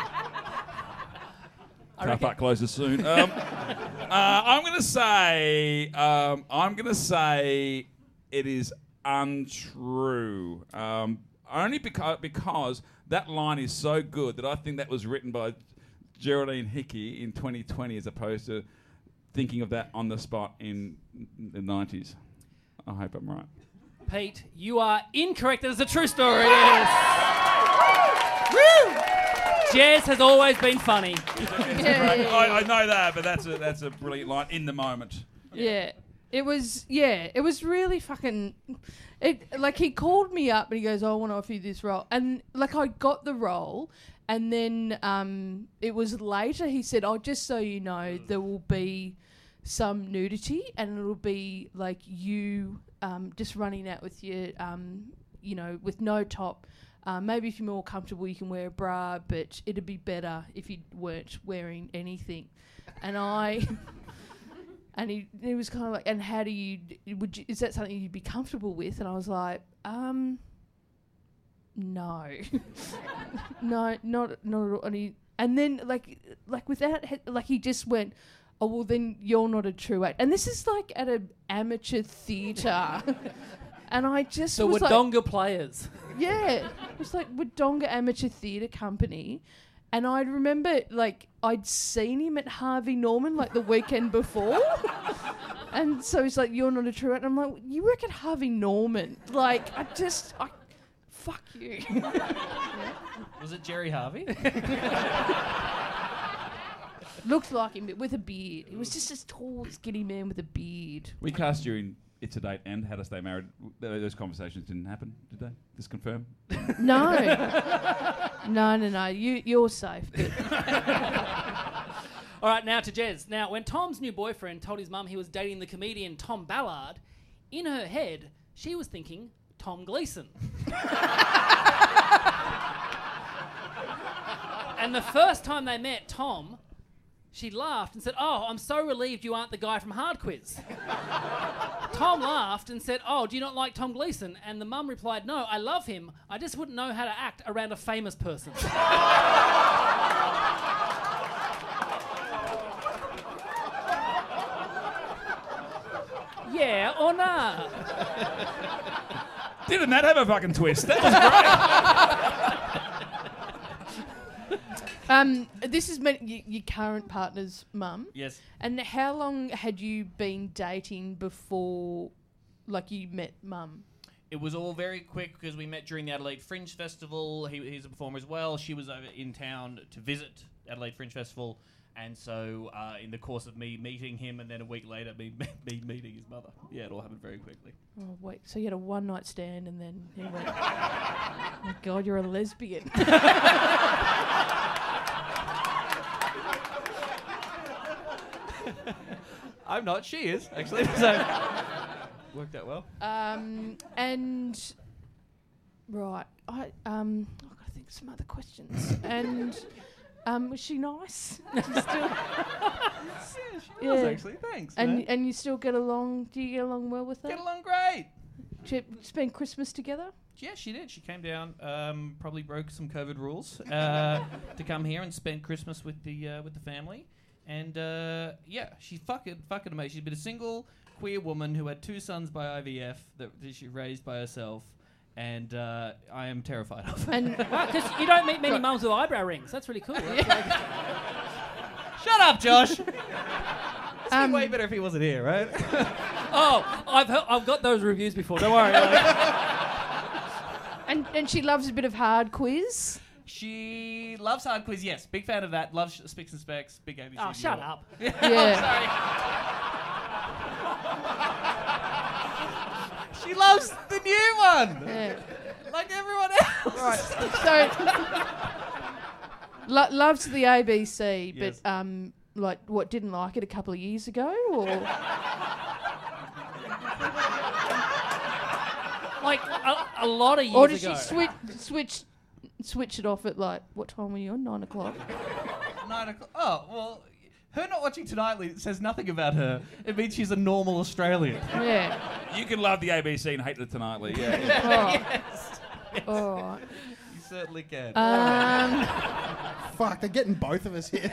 car park closes soon. Um, uh, I'm going to say, um, I'm going to say, it is untrue. Um, only because because that line is so good that I think that was written by Geraldine Hickey in twenty twenty, as opposed to thinking of that on the spot in the nineties. I hope I'm right. Pete, you are incorrect. That is a true story. Yes. Woo! Jazz has always been funny. Yeah, yeah, yeah. I, I know that, but that's a that's a brilliant line in the moment. Yeah. It was, yeah, it was really fucking, it, like he called me up and he goes, oh, I want to offer you this role. And like I got the role and then um, it was later he said, oh, just so you know, there will be some nudity and it'll be like you um, just running out with your, um, you know, with no top. Uh, maybe if you're more comfortable, you can wear a bra, but it'd be better if you weren't wearing anything. And I... And he, he was kind of like, and how do you, would you, is that something you'd be comfortable with? And I was like, um, no. no, not, not at all. And, he, and then, like, like without, he- like, he just went, oh, well, then you're not a true actor. And this is, like, at an amateur theatre. And I just The was Wodonga like, players. yeah, it was like Wodonga Amateur Theatre Company. And I remember, like, I'd seen him at Harvey Norman, like, the weekend before. And so he's like, you're not a true actor. I'm like, you work at Harvey Norman. Like, I just, I, fuck you. Was it Jerry Harvey? Looked like him, but with a beard. He was just this tall, skinny man with a beard. We cast you in It's a Date and How to Stay Married. Th- Those conversations didn't happen, did they? Just confirm. No. no, no, no. You, you're safe. But All right, now to Jez. Now, when Tom's new boyfriend told his mum he was dating the comedian Tom Ballard, in her head, she was thinking Tom Gleeson. And the first time they met Tom, she laughed and said, oh, I'm so relieved you aren't the guy from Hard Quiz. Tom laughed and said, oh, do you not like Tom Gleeson? And the mum replied, no, I love him. I just wouldn't know how to act around a famous person. Yeah or nah? Didn't that have a fucking twist? That was great. um, this is meant y- your current partner's mum. Yes. And how long had you been dating before, like, you met mum? It was all very quick because we met during the Adelaide Fringe Festival. He, he's a performer as well. She was over in town to visit Adelaide Fringe Festival. And so uh, in the course of me meeting him and then a week later me, me meeting his mother. Yeah, it all happened very quickly. Oh, wait. So you had a one-night stand and then he went, oh, my God, you're a lesbian. I'm not. She is, actually. So Worked out well. Um, and right, I um, I've got to think of some other questions. And um, was she nice? Do you still- Yeah, she Yeah. was actually. Thanks, and man. and you still get along? Do you get along well with her? Get along great. Did you spend Christmas together? Yeah, she did. She came down, um, probably broke some COVID rules uh, to come here and spend Christmas with the uh, with the family. And uh, yeah, she's fucking fucking amazing. She's been a single queer woman who had two sons by I V F that, that she raised by herself, and uh, I am terrified of her. And Because you don't meet many mums with eyebrow rings. That's really cool. That's like- Shut up, Josh. It's Um, way better if he wasn't here, right? oh, I've heard, I've got those reviews before. Don't worry. Like, and and she loves a bit of hard quiz. She loves hard quiz. Yes, big fan of that. Loves Spicks and Specs. Big A B C. oh, shut viewer. up. Yeah. She loves the new one, Yeah. like everyone else. So lo- loves the A B C, but Yes. um, like what didn't like it a couple of years ago, or Like a, a lot of years or did ago. she switch switch switch it off at like what time were you on? Nine o'clock. Nine o'clock. Oh well, her not watching Tonightly says nothing about her. It means she's a normal Australian. Yeah. You can love the A B C and hate the Tonightly. Yeah. yeah. Oh. All right. You certainly can. Um. Fuck, they're getting both of us here.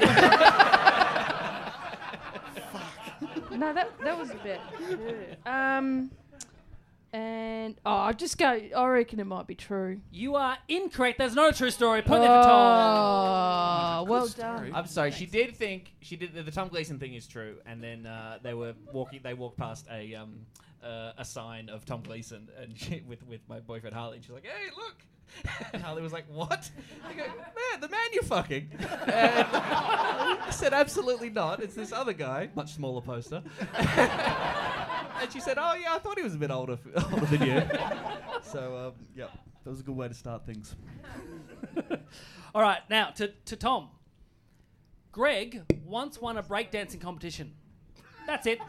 No, that that was a bit. Yeah. Um. And oh, I'll just go. I reckon it might be true. You are incorrect. There's no true story. Put there for Tom. Oh, well done. I'm sorry. She did think she did the, the Tom Gleeson thing is true, and then uh, they were walking. They walked past a um, uh, a sign of Tom Gleeson, and she, with with my boyfriend Harley, and she's like, "Hey, look." And Harley was like, "What?" I go, "Man, the man you're fucking." And I said, "Absolutely not. It's this other guy, much smaller poster." And she said, "Oh yeah, I thought he was a bit older, f- older than you." So um, yeah, that was a good way to start things. All right, now to, to Tom. Greg once won a breakdancing competition. That's it.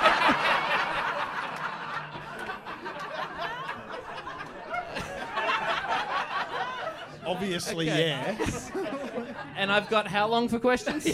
Obviously, Okay. yes. And I've got how long for questions?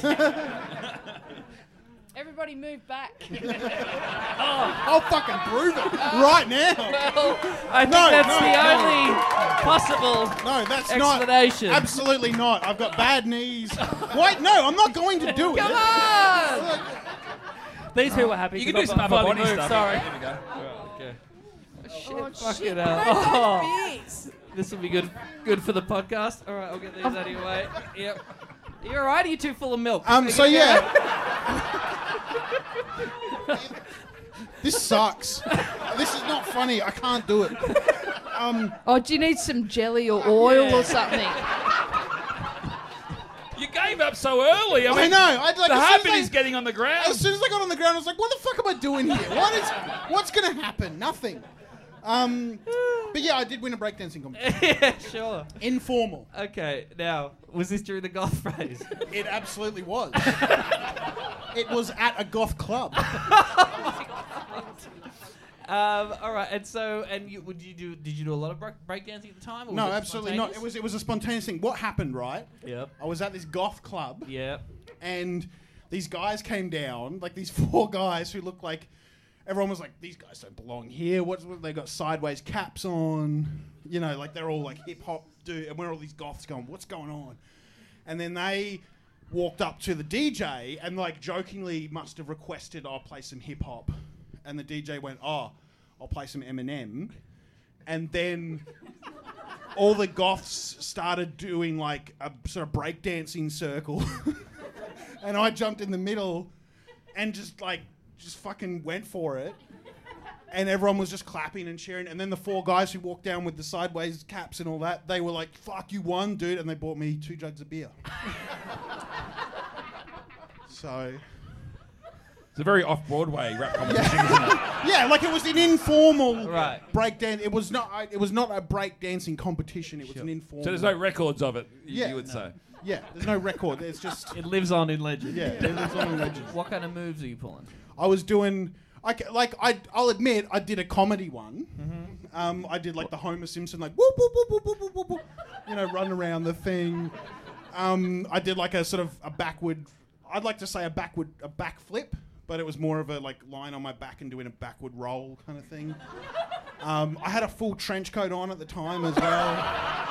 Everybody move back. I'll fucking prove it right now. Well, I think No, that's no, the no. only possible No, that's explanation. not. Absolutely not. I've got bad knees. Wait, no, I'm not going to do it. Come on! These two were happy. You can 'cause do some I've upper got body moves, stuff. Sorry. There we go. Okay. Oh, Fucking shit. hell. Break those Oh. bits. This will be good good for the podcast. All right, I'll get these out of your way. Yep. You all right? Are you too full of milk? Um. Are So you yeah. okay? This sucks. This is not funny. I can't do it. Um. Oh, do you need some jelly or oil or something? You gave up so early. I I mean, know. I'd like the as soon habit as I- is getting on the ground. As soon as I got on the ground, I was like, "What the fuck am I doing here? What is? What's gonna happen? Nothing." Um. But yeah, I did win a breakdancing competition. Yeah, sure. Informal. Okay, now, was this during the goth phase? It absolutely was. It was at a goth club. Um, all right, and so, and you, would you do? Did you do a lot of break breakdancing at the time? Or No, was it absolutely not. It spontaneous? was it was a spontaneous thing. What happened, right? Yep. I was at this goth club, Yep. and these guys came down, like these four guys who looked like everyone was like, these guys don't belong here. What's what, they got sideways caps on, you know, like they're all like hip hop dude, and we're all these goths going, what's going on? And then they walked up to the D J and like jokingly must have requested I'll play some hip hop, and the D J went, oh, I'll play some Eminem, and then all the goths started doing like a sort of breakdancing circle, and I jumped in the middle and just like just fucking went for it, and everyone was just clapping and cheering, and then the four guys who walked down with the sideways caps and all that, they were like, fuck, you won, dude, and they bought me two jugs of beer. So It's a very off-Broadway rap competition, isn't it? yeah, like it was an informal Right. breakdance. It was not. It was not a breakdancing competition. It was an informal. So there's no records of it, y- Yeah, you would no. say. Yeah, there's no record. It's just It lives on in legend. yeah. It was on a legend. What kind of moves are you pulling? I was doing. I ca- like I I'll admit I did a comedy one. Mm-hmm. Um, I did like the Homer Simpson like whoop whoop whoop whoop whoop whoop whoop, whoop, you know, run around the thing. Um, I did like a sort of a backward. I'd like to say a backward a backflip, but it was more of a like lying on my back and doing a backward roll kind of thing. Um, I had a full trench coat on at the time as well.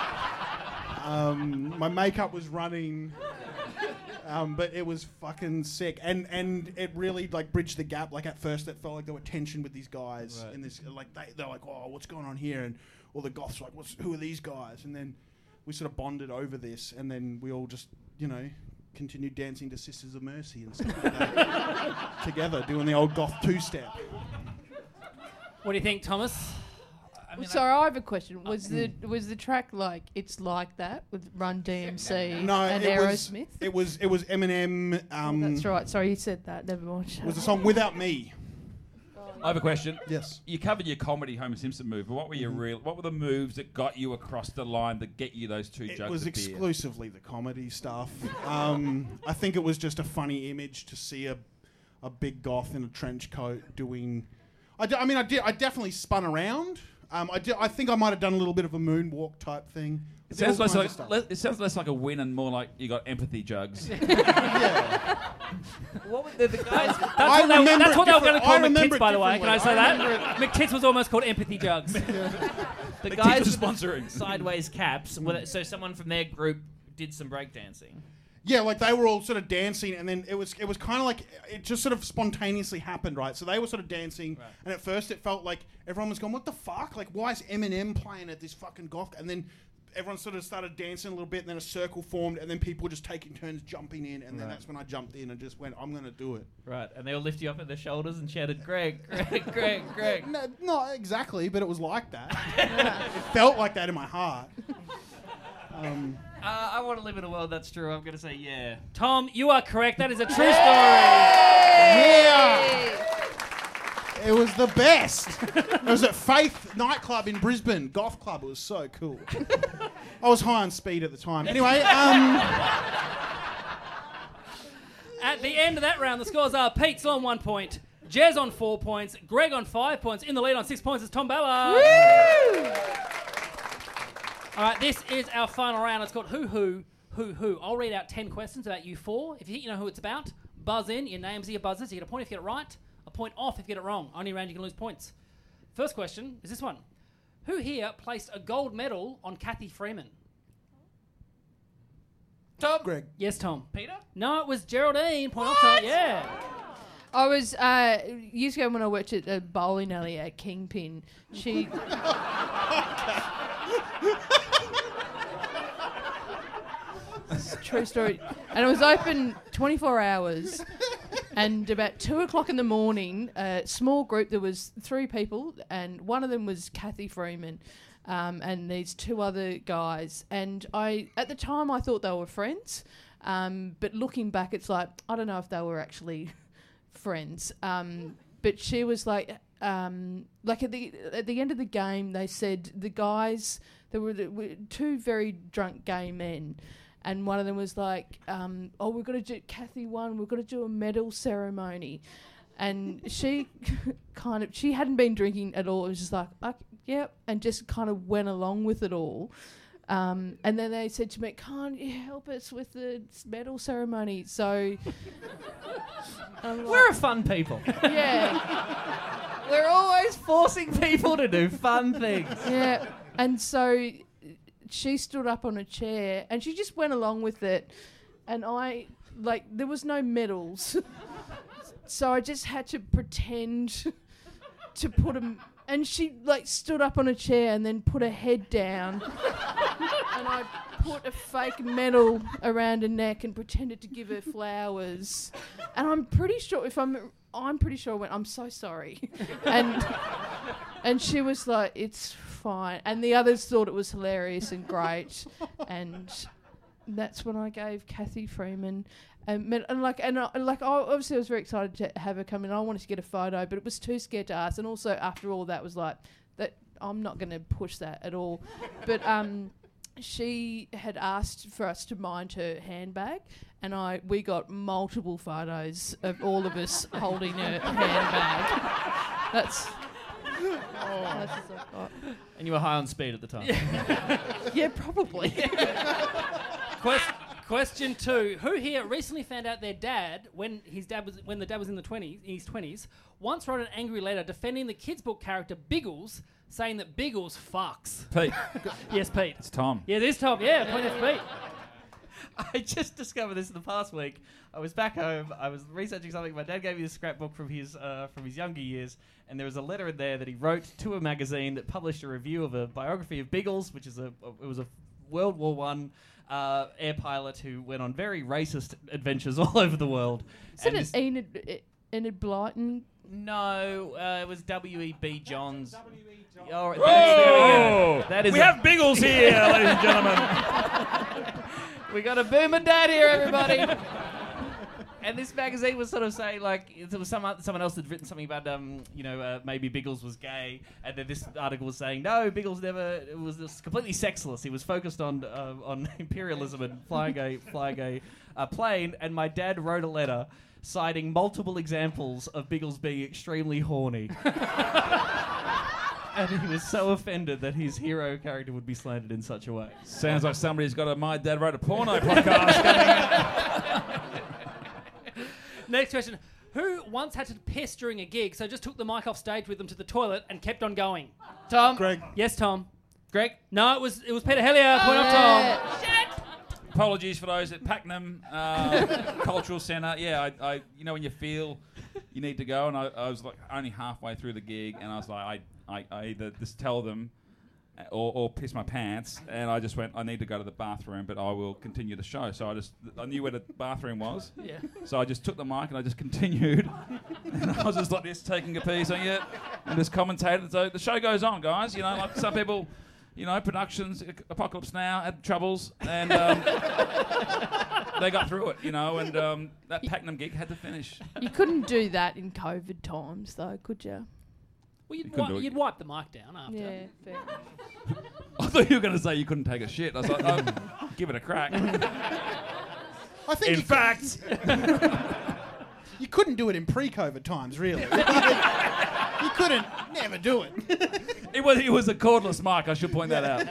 Um, my makeup was running. Um, but it was fucking sick, and and it really like bridged the gap. Like at first, it felt like there were tension with these guys, Right. in this like they they're like, oh, what's going on here? And all the goths were like, what's who are these guys? And then we sort of bonded over this, and then we all just you know continued dancing to Sisters of Mercy and stuff like that together, doing the old goth two step. What do you think, Thomas? I mean, Sorry, I have a question. Was the was the track like It's Like That with Run D M C No, and it Aerosmith? was it was it was Eminem. Um, Oh, that's right. Sorry, you said that. Never mind. It was the song Without Me. I have a question. Yes. You covered your comedy Homer Simpson move, but what were your real? What were the moves that got you across the line that get you those two It jugs was of beer? exclusively the comedy stuff. um, I think it was just a funny image to see a a big goth in a trench coat doing. I, d- I mean, I did. I definitely spun around. Um, I did. I think I might have done a little bit of a moonwalk type thing. It Did sounds all less kinds of like stuff. le- it sounds less like a win and more like you got empathy jugs. Yeah. what were the, the guys? That's I what they, remember that's it what they were going to different- call I remember McTits, it by the way. Can I say differently. that? McTits was almost called empathy jugs. the They guys keep with the sponsoring. sideways caps. Were they- so someone from their group did some breakdancing. Yeah, like they were all sort of dancing, and then it was it was kind of like it just sort of spontaneously happened, right? So they were sort of dancing, Right. and at first it felt like everyone was going, "What the fuck? Like, why is Eminem playing at this fucking goth?" And then everyone sort of started dancing a little bit, and then a circle formed, and then people were just taking turns jumping in, and then Right. that's when I jumped in and just went, "I'm gonna do it." Right, and they all lift you up at their shoulders and shouted, "Greg, Greg, Greg, Greg." No, not exactly, but it was like that. It felt like that in my heart. Um, Uh, I want to live in a world that's true. I'm going to say yeah. Tom, you are correct. That is a true story. yeah. It was the best. It was at Faith nightclub in Brisbane, goth club. It was so cool. I was high on speed at the time. Anyway, um, At the end of that round, the scores are Pete's on one point, Jez on four points, Greg on five points. In the lead on six points is Tom Ballard. All right, this is our final round. It's called Who Who Who Who. I'll read out ten questions about you four. If you think you know who it's about, buzz in. Your names are your buzzers. You get a point if you get it right, a point off if you get it wrong. Only round you can lose points. First question is this one. Who here placed a gold medal on Kathy Freeman? Tom. Greg. Yes, Tom. Peter? No, it was Geraldine. Point off to yeah. I was uh, years ago when I worked at a bowling alley at Kingpin. She. It's a true story. And it was open twenty-four hours. And about two o'clock in the morning, a small group, there was three people, and one of them was Kathy Freeman, um, and these two other guys. And I, at the time, I thought they were friends. Um, but looking back, it's like, I don't know if they were actually friends. Um, but she was like, um, like at the at the end of the game, they said the guys, there were, there were two very drunk gay men. And one of them was like, um, oh, we've got to do, Kathy won, we've got to do a medal ceremony. And she kind of, she hadn't been drinking at all. It was just like, okay, yep, and just kind of went along with it all. Um, and then they said to me, can't you help us with the medal ceremony? So I'm like, We're a fun people. yeah, We're always forcing people to do fun things. yeah. And so she stood up on a chair and she just went along with it. And I, like, there was no medals. So I just had to pretend to put them. And she, like, stood up on a chair and then put her head down. And I put a fake medal around her neck and pretended to give her flowers. And I'm pretty sure, if I'm, I'm pretty sure I went, I'm so sorry. And and she was like, it's fine. And the others thought it was hilarious and great. And that's when I gave Kathy Freeman. Um, and like, and I, like, I obviously I was very excited to have her come in. I wanted to get a photo, but it was too scared to ask. And also, after all that, was like, that I'm not going to push that at all. But um, she had asked for us to mind her handbag, and I we got multiple photos of all of us holding her handbag. That's. Oh, that's just like, oh. And you were high on speed at the time. Yeah, probably. Quest- question two: Who here recently found out their dad, when his dad was when the dad was in the twenties, in his twenties, once wrote an angry letter defending the kids' book character Biggles, saying that Biggles fucks. Pete. Yes, Pete. It's Tom. Yeah, this Tom. Yeah, point of Pete. I just discovered this in the past week. I was back home. I was researching something. My dad gave me this scrapbook from his uh, from his younger years, and there was a letter in there that he wrote to a magazine that published a review of a biography of Biggles, which is a, a it was a World War One uh, air pilot who went on very racist adventures all over the world. Is it an Enid, Enid Blyton? No, uh, it was W E B Johns. W E Johns. Oh, right, Whoa! there we go. That is we a- have Biggles here, ladies and gentlemen. We got a boomer dad here, everybody. And this magazine was sort of saying, like, there was some someone else had written something about, um, you know, uh, maybe Biggles was gay, and then this article was saying, no, Biggles never. It was just completely sexless. He was focused on uh, on imperialism and flying a flying a uh, plane. And my dad wrote a letter citing multiple examples of Biggles being extremely horny. And he was so offended that his hero character would be slandered in such a way. Sounds like somebody's got a My Dad Wrote a Porno podcast coming in. Next question. Who once had to piss during a gig, so just took the mic off stage with them to the toilet and kept on going? Tom? Greg. Yes, Tom. Greg? No, it was it was Peter Hellier. Point off Tom. Apologies for those at Pakenham uh, Cultural Centre. Yeah, I, I, you know when you feel you need to go, and I, I was like only halfway through the gig, and I was like, I, I, I either just tell them or, or piss my pants, and I just went, I need to go to the bathroom, but I will continue the show. So I just, I knew where the bathroom was, Yeah. so I just took the mic and I just continued, and I was just like this, taking a piece on it, and just commentated. So the show goes on, guys. You know, like some people. You know, productions, Apocalypse Now had troubles, and um, they got through it, you know, and um, that Pakenham gig had to finish. You couldn't do that in COVID times, though, could you? Well, you'd, You couldn't wi- do it. you'd wipe the mic down after. Yeah, fair. I thought you were going to say you couldn't take a shit. I was like, oh, give it a crack. I think In you fact, you couldn't do it in pre-COVID times, really. You couldn't never do it. it was it was a cordless mic, I should point that out.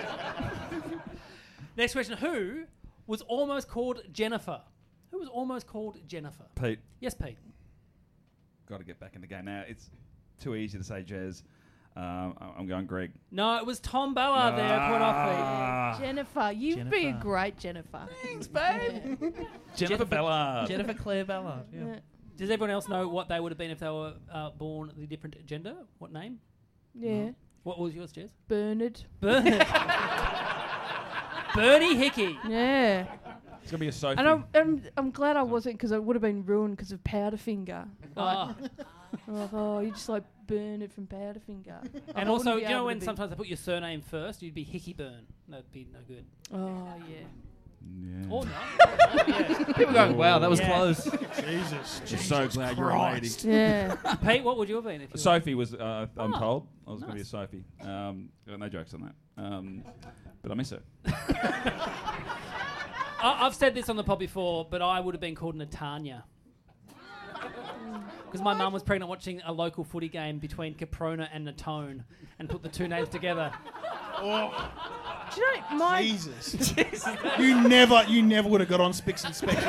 Next question. Who was almost called Jennifer? Who was almost called Jennifer? Pete, Yes, Pete. got to get back in the game now. It's too easy to say Jez. Um, I- I'm going Greg. No, it was Tom Ballard there. Point off, Ah. Jennifer, you'd be a Jennifer. great Jennifer. Thanks, babe. Jennifer Jennifer- Ballard. Jennifer Claire Ballard. Yeah. Yeah. Pete. Does everyone else know what they would have been if they were uh, born the different gender? What name? Yeah. What was yours, Jez? Bernard. Bernard. Bernie Hickey. Yeah. It's going to be a Sophie. And I'm, I'm, I'm glad I wasn't, because it would have been ruined because of Powderfinger. Oh. I'm like, oh, you just like Bernard from Powderfinger. I And wouldn't also, be you know able when to be- sometimes they put your surname first, you'd be Hickey Burn. That'd be no good. Oh, yeah. Yeah. Or not. Yeah. People going, wow, that was Yeah. close. Jesus. I'm so glad you're a lady. Yeah. Pete, what would you have been if you were? Sophie was, uh, I'm Oh, told. I was going to be a nice. Sophie. Um, got no jokes on that. Um, but I miss her. I- I've said this on the pod before, but I would have been called Natanya. Because my mum was pregnant watching a local footy game between Caprona and Natone and put the two names together. Do you know, my... Jesus. you never, you never would have got on Spicks and Specks.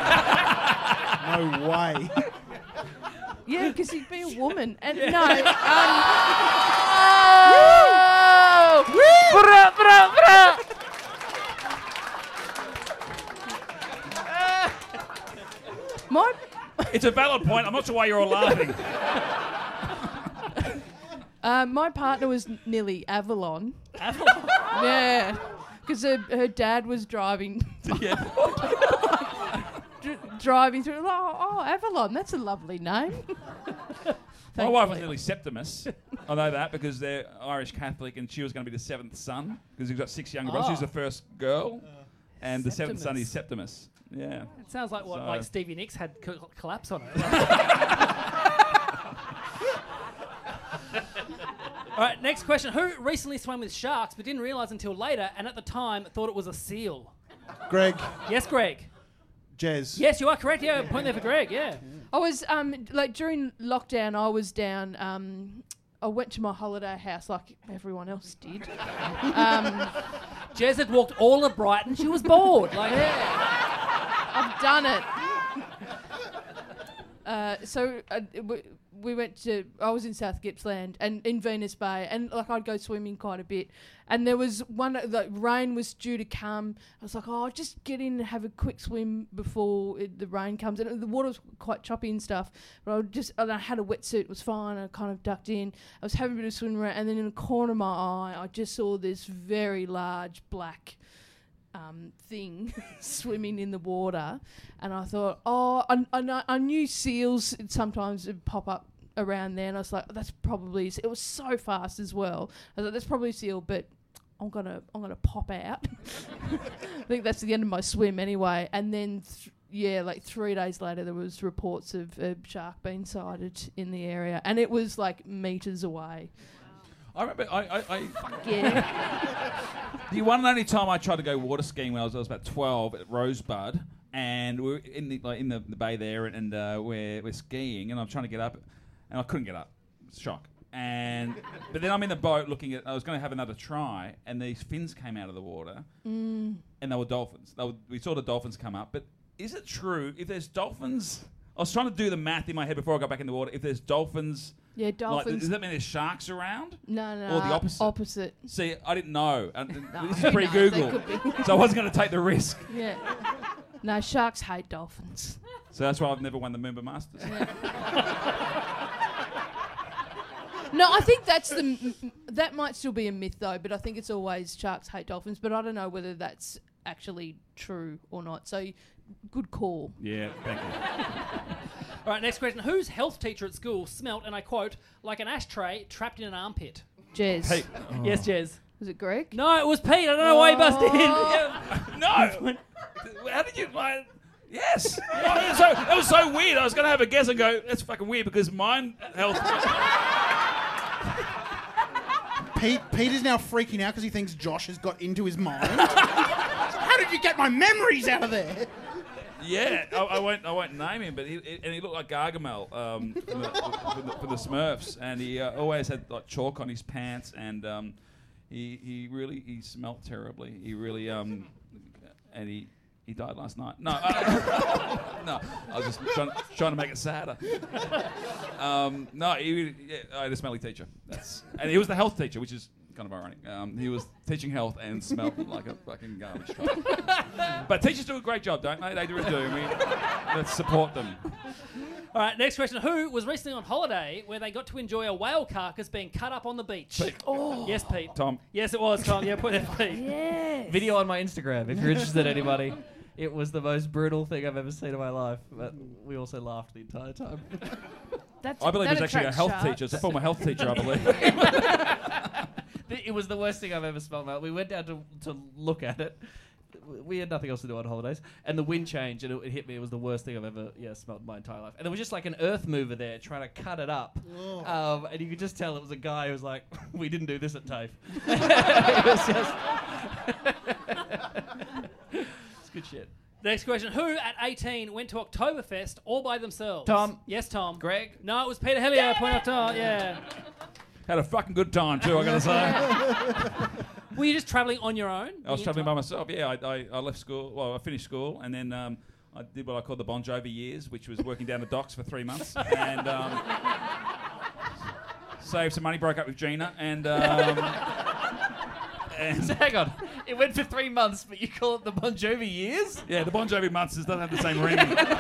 No way. Yeah, because he'd be a woman. And no, um... Brah, brah, brah. my... It's a valid point. I'm not sure why you're all laughing. Uh, my partner was n- nearly Avalon. Avalon? Yeah, because her, her dad was driving Yeah. dr- driving through. Oh, oh, Avalon, that's a lovely name. My wife was nearly Septimus. I know that because they're Irish Catholic, and she was going to be the seventh son because he's got six younger brothers. She was Oh. the first girl, and the seventh son is Septimus. Septimus. Yeah. It sounds like what So- like Stevie Nicks had co- collapse on it. All right, next question. Who recently swam with sharks but didn't realise until later and at the time thought it was a seal? Greg. Yes, Greg. Jez. Yes, you are correct. Yeah, point there for Greg, yeah. I was, um, like, during lockdown, I was down, um, I went to my holiday house like everyone else did. um, Jez had walked all of Brighton. She was bored. Like, yeah. I've done it. Uh, so uh, we, we went to, I was in South Gippsland and in Venus Bay, and like I'd go swimming quite a bit. And there was one, like rain was due to come. I was like, oh, just get in and have a quick swim before it, the rain comes. And the water was quite choppy and stuff. But I would just, and I had a wetsuit, it was fine. I kind of ducked in. I was having a bit of swim around, and then in the corner of my eye, I just saw this very large black Um, thing swimming in the water, and I thought, oh, I, I, know, I knew seals sometimes would pop up around there, and I was like, that's probably, it was so fast as well. I was like, that's probably a seal, but I'm gonna I'm gonna pop out. I think that's the end of my swim anyway. And then th- yeah, like three days later, there was reports of a shark being sighted in the area, and it was like meters away. I remember I, I, I Yeah. the one and only time I tried to go water skiing when I was, I was about twelve at Rosebud, and we were in the like in the, the bay there, and, and uh, we're we're skiing, and I'm trying to get up, and I couldn't get up. Shock. And but then I'm in the boat looking at. I was going to have another try, and these fins came out of the water, Mm. and they were dolphins. They were, we saw the dolphins come up. But is it true if there's dolphins? I was trying to do the math in my head before I got back in the water. If there's dolphins. Yeah, dolphins. Like, does that mean there's sharks around? No, no. Or the opposite? Opposite. See, I didn't know. And No, this who is knows? pre-Google. They could be. So I wasn't going to take the risk. Yeah. No, sharks hate dolphins. So that's why I've never won the Moomba Masters. No, I think that's the m- m- that might still be a myth though, but I think it's always sharks hate dolphins, but I don't know whether that's actually true or not. So good call. Yeah, thank you. All right, next question. Whose health teacher at school smelt, and I quote, like an ashtray trapped in an armpit? Jez. Hey. Yes, Jez. Was it Greg? No, it was Pete. I don't know why he busted in. Oh. Yeah. No! How did you... Like, yes! Oh, that, was so, that was so weird. I was going to have a guess and go, that's fucking weird because mine health... Pete, Pete is now freaking out because he thinks Josh has got into his mind. How did you get my memories out of there? Yeah, I, I won't. I won't name him, but he and he looked like Gargamel um, from, the, from, the, from the Smurfs, and he uh, always had like chalk on his pants, and um, he he really he smelt terribly. He really um, and he he died last night. No, uh, no, I was just trying, trying to make it sadder. Um, no, he yeah, I had a smelly teacher. That's and he was the health teacher, which is kind of ironic. Um, he was teaching health and smelled like a fucking garbage truck. But teachers do a great job, don't they? They do. do. We, let's support them. All right, next question. Who was recently on holiday where they got to enjoy a whale carcass being cut up on the beach? Pete. Oh. Yes, Pete. Tom. Yes, it was Tom. Yeah, put that Pete. Yes. Video on my Instagram if you're interested, anybody. It was the most brutal thing I've ever seen in my life, but we also laughed the entire time. That's, I believe that he's actually a attracts health sharks. teacher. It's a former health teacher, I believe. It was the worst thing I've ever smelled. Mate. We went down to, to look at it. We had nothing else to do on holidays, and the wind changed, and it, it hit me. It was the worst thing I've ever yeah smelled in my entire life. And there was just like an earth mover there trying to cut it up, um, and you could just tell it was a guy who was like, "We didn't do this at TAFE." It was just it's good shit. Next question. Who at eighteen went to Oktoberfest all by themselves? Tom. Yes, Tom. Greg. No, it was Peter Hellier. Point up Tom. Yeah. Had a fucking good time too, I gotta say. Were you just travelling on your own? I was travelling by myself. Yeah, I, I, I left school. Well, I finished school, and then um, I did what I called the Bon Jovi years, which was working down the docks for three months, and um, saved some money. Broke up with Gina, and. Um, and So hang on, it went for three months, but you call it the Bon Jovi years? yeah, the Bon Jovi months doesn't have the same ring.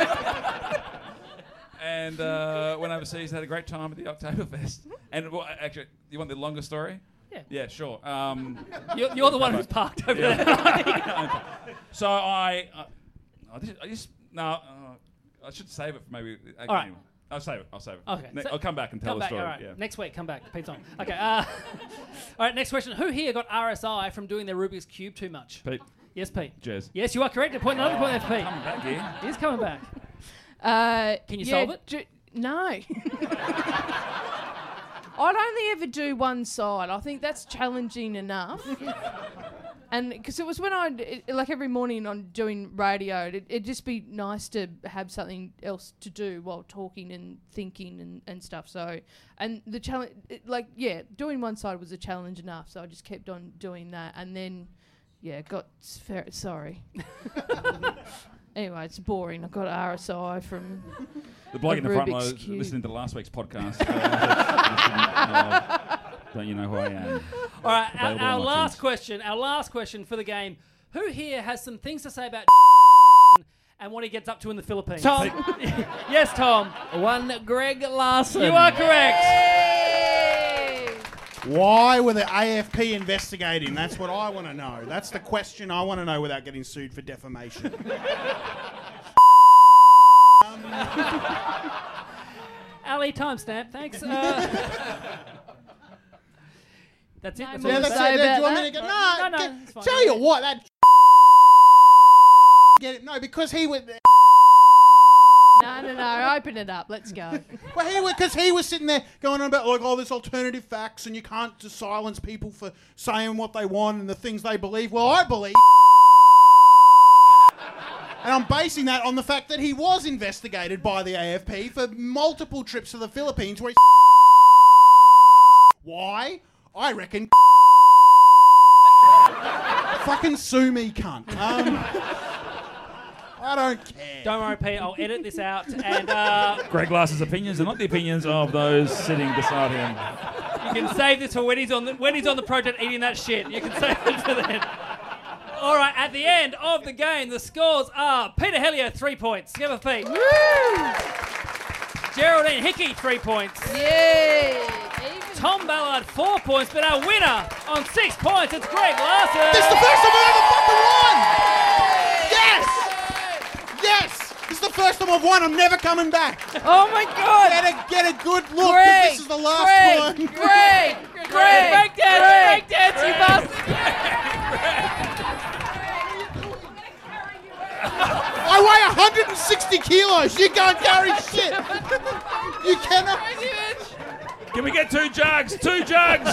And uh, went overseas, had a great time at the Oktoberfest. And well, actually, you want the longer story? Yeah. Yeah, sure. Um, You're, you're the one who's parked over there. so I, I, I just, I just no, uh, I should save it for maybe. All right. Anyway, I'll save it. I'll save it. Okay. Ne- so- I'll come back and tell come the back, story. All right. Yeah. Next week, come back. Pete's on. Okay. Uh, all right. Next question. Who here got R S I from doing their Rubik's Cube too much? Pete, Yes, Pete. Jez. Yes, you are correct. A point. Another point there for Pete. Coming back here. He's coming back. Uh, Can you yeah, solve it? Ju- no. I'd only ever do one side. I think that's challenging enough. And because it was when I, it, like every morning on doing radio, it, it'd just be nice to have something else to do while talking and thinking and, and stuff. So, and the challenge, it, like, yeah, doing one side was a challenge enough. So I just kept on doing that. And then, yeah, got, fair, sorry. Anyway, it's boring. I got R S I from the bloke in the front row listening to last week's podcast. uh, don't you know who I am? All right, our, our last question. Our last question for the game. Who here has some things to say about and what he gets up to in the Philippines? Tom. Yes, Tom. One Greg Larson. You are correct. Yay! Why were the A F P investigating? That's what I want to know. That's the question I want to know without getting sued for defamation. um, Ali, timestamp. Thanks. Uh, that's it. No That's more all yeah, you that's say. it. Do you about want that? me to go? No, No, no, get- it's fine. tell you what, that get it? No, because he was. No, no, no. Open it up. Let's go. Well, he because he was sitting there going on about like all this alternative facts, and you can't just silence people for saying what they want and the things they believe. Well, I believe, and I'm basing that on the fact that he was investigated by the A F P for multiple trips to the Philippines where he. Why? I reckon. Fucking sue me, cunt. Um, I don't care. Don't worry, Pete. I'll edit this out. And uh, Greg Larson's opinions are not the opinions of those sitting beside him. you can save this for when he's on the when he's on the project eating that shit. You can save it for then. All right. At the end of the game, the scores are Peter Hellier three points. Give a Pete. Geraldine Hickey three points. Yay! Tom Ballard four points, but our winner on six points, it's Greg Larson. This is the first time I've ever fucking won! Yes! Yes! This is the first time I've won. I'm never coming back. Oh my God! Get a, get a good look, 'cause Greg! this is the last Greg! one. Greg! Greg! Greg! Break dance! Break dance, you bastard! I weigh one hundred sixty kilos. You can't carry shit. You cannot. Can we get two jugs? Two jugs!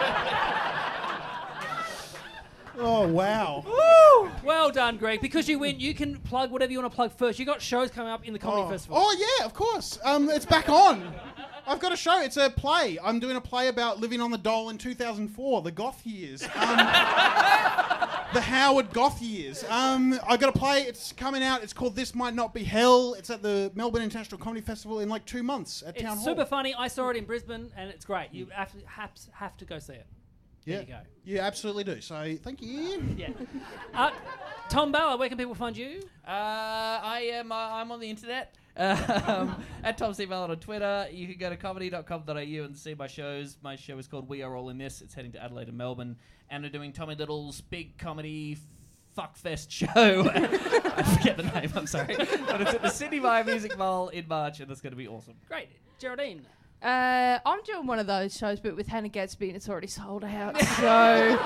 Oh, wow. Woo! Well done, Greg. Because you win, you can plug whatever you want to plug first. You got shows coming up in the comedy Oh. festival. Oh, yeah, of course. Um, it's back on. I've got a show. It's a play. I'm doing a play about living on the dole in two thousand four, the goth years. Um, the Howard goth years. Um, I've got a play. It's coming out. It's called This Might Not Be Hell. It's at the Melbourne International Comedy Festival in like two months at Town It's Hall. super funny. I saw it in Brisbane, and it's great. You have to, have, have to go see it. Yeah. There you go. You absolutely do. So thank you. Yeah. Uh, Tom Ballard, where can people find you? Uh, I am. Uh, I'm on the internet. Um, at Tom C. Ballard on Twitter. You can go to comedy dot com dot a u and see my shows. My show is called We Are All In This. It's heading to Adelaide and Melbourne. And I'm doing Tommy Little's big comedy fuckfest show. I forget the name, I'm sorry. But it's at the Sydney Maya Music Bowl in March, and it's going to be awesome. Great. Geraldine. Uh, I'm doing one of those shows, but with Hannah Gadsby, and it's already sold out. So,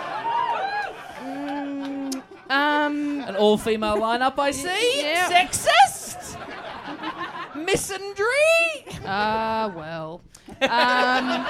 mm, um, An all-female lineup, I see. Yeah. Sexist. Misandry. ah, well. Um,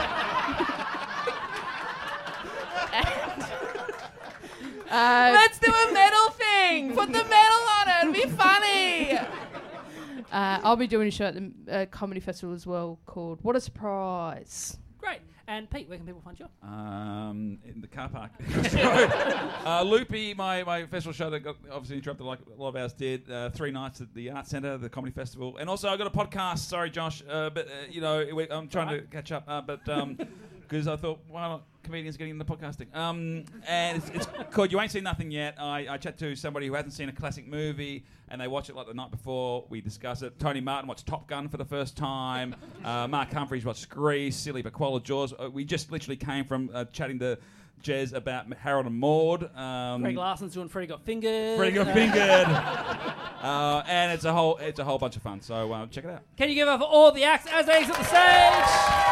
uh, Let's do a metal thing. Put the metal on it. Be funny. uh, I'll be doing a show at the uh, comedy festival as well called What a Surprise. Great. And Pete, where can people find you? Um, in the car park. uh, Loopy, my, my festival show that got obviously interrupted like a lot of ours did. Uh, three nights at the Art Centre, the Comedy Festival. And also I got a podcast, sorry Josh, uh, but uh, you know, we, I'm trying Right. to catch up, uh, but because um, I thought, why not comedians getting into podcasting? Um, and it's, it's called You Ain't Seen Nothing Yet. I, I chat to somebody who hasn't seen a classic movie, and they watch it like the night before. We discuss it. Tony Martin watched Top Gun for the first time. Uh, Mark Humphries watched Grease, Silly Baquala Jaws. Uh, we just literally came from uh, chatting to Jez about Harold and Maude. Um, Greg Larson's doing Freddie Got Fingered. Freddie Got Uh, Fingered. uh, and it's a whole it's a whole bunch of fun. So uh, check it out. Can you give up all the acts as they exit the stage?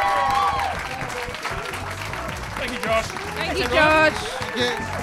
Thank you, Josh. Thank you, George. Yeah.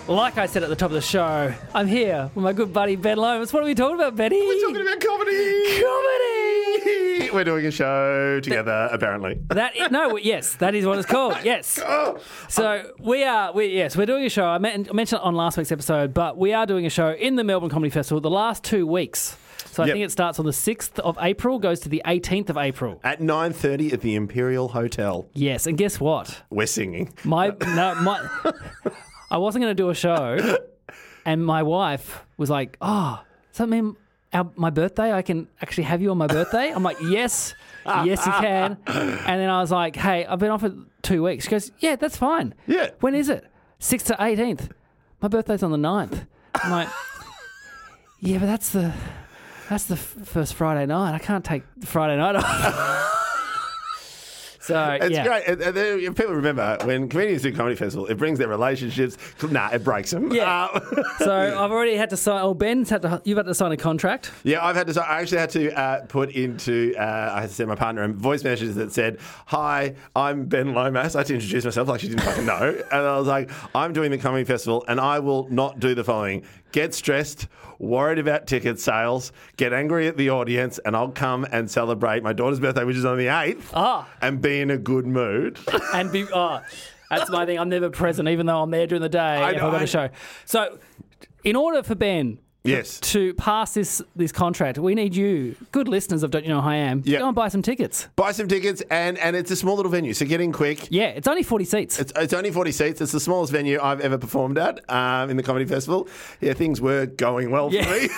Like I said at the top of the show, I'm here with my good buddy Ben Lomas. What are we talking about, Benny? We're talking about comedy. Comedy. We're doing a show together, apparently. That is, no, yes, that is what it's called. Yes. So we are, we yes, we're doing a show. I mentioned it on last week's episode, but we are doing a show in the Melbourne Comedy Festival the last two weeks. So I Yep. think it starts on the sixth of April, goes to the eighteenth of April. At nine thirty at the Imperial Hotel. Yes, and guess what? We're singing. My no, my I wasn't going to do a show, and my wife was like, "Oh, does that mean our, my birthday? I can actually have you on my birthday?" I'm like, "Yes, yes, you can." And then I was like, "Hey, I've been off for two weeks." She goes, "Yeah, that's fine. Yeah. When is it? sixth to eighteenth. My birthday's on the ninth." I'm like, "Yeah, but that's the that's the f- first Friday night. I can't take the Friday night off." So, It's yeah. great. And, and then if people remember, when comedians do comedy festival, it brings their relationships. Nah, it breaks them. Yeah. Uh, So I've already had to sign. Oh, Ben's had to. You've had to sign a contract. Yeah, I've had to. I actually had to uh, put into. Uh, I had to send my partner a voice messages that said, "Hi, I'm Ben Lomas." I had to introduce myself like she didn't fucking know, and I was like, "I'm doing the comedy festival, and I will not do the following: get stressed, worried about ticket sales, get angry at the audience, and I'll come and celebrate my daughter's birthday, which is on the eighth, Ah. and be in a good mood." And be. Oh, that's my thing. I'm never present, even though I'm there during the day. I if know, I've got I- a show. So, in order for Ben. Yes. To pass this this contract, we need you, good listeners of Don't You Know Who I Am, to Yep. go and buy some tickets. Buy some tickets, and, and it's a small little venue, so get in quick. Yeah, it's only forty seats. It's, it's only forty seats. It's the smallest venue I've ever performed at um, in the comedy festival. Yeah, things were going well Yeah. for me.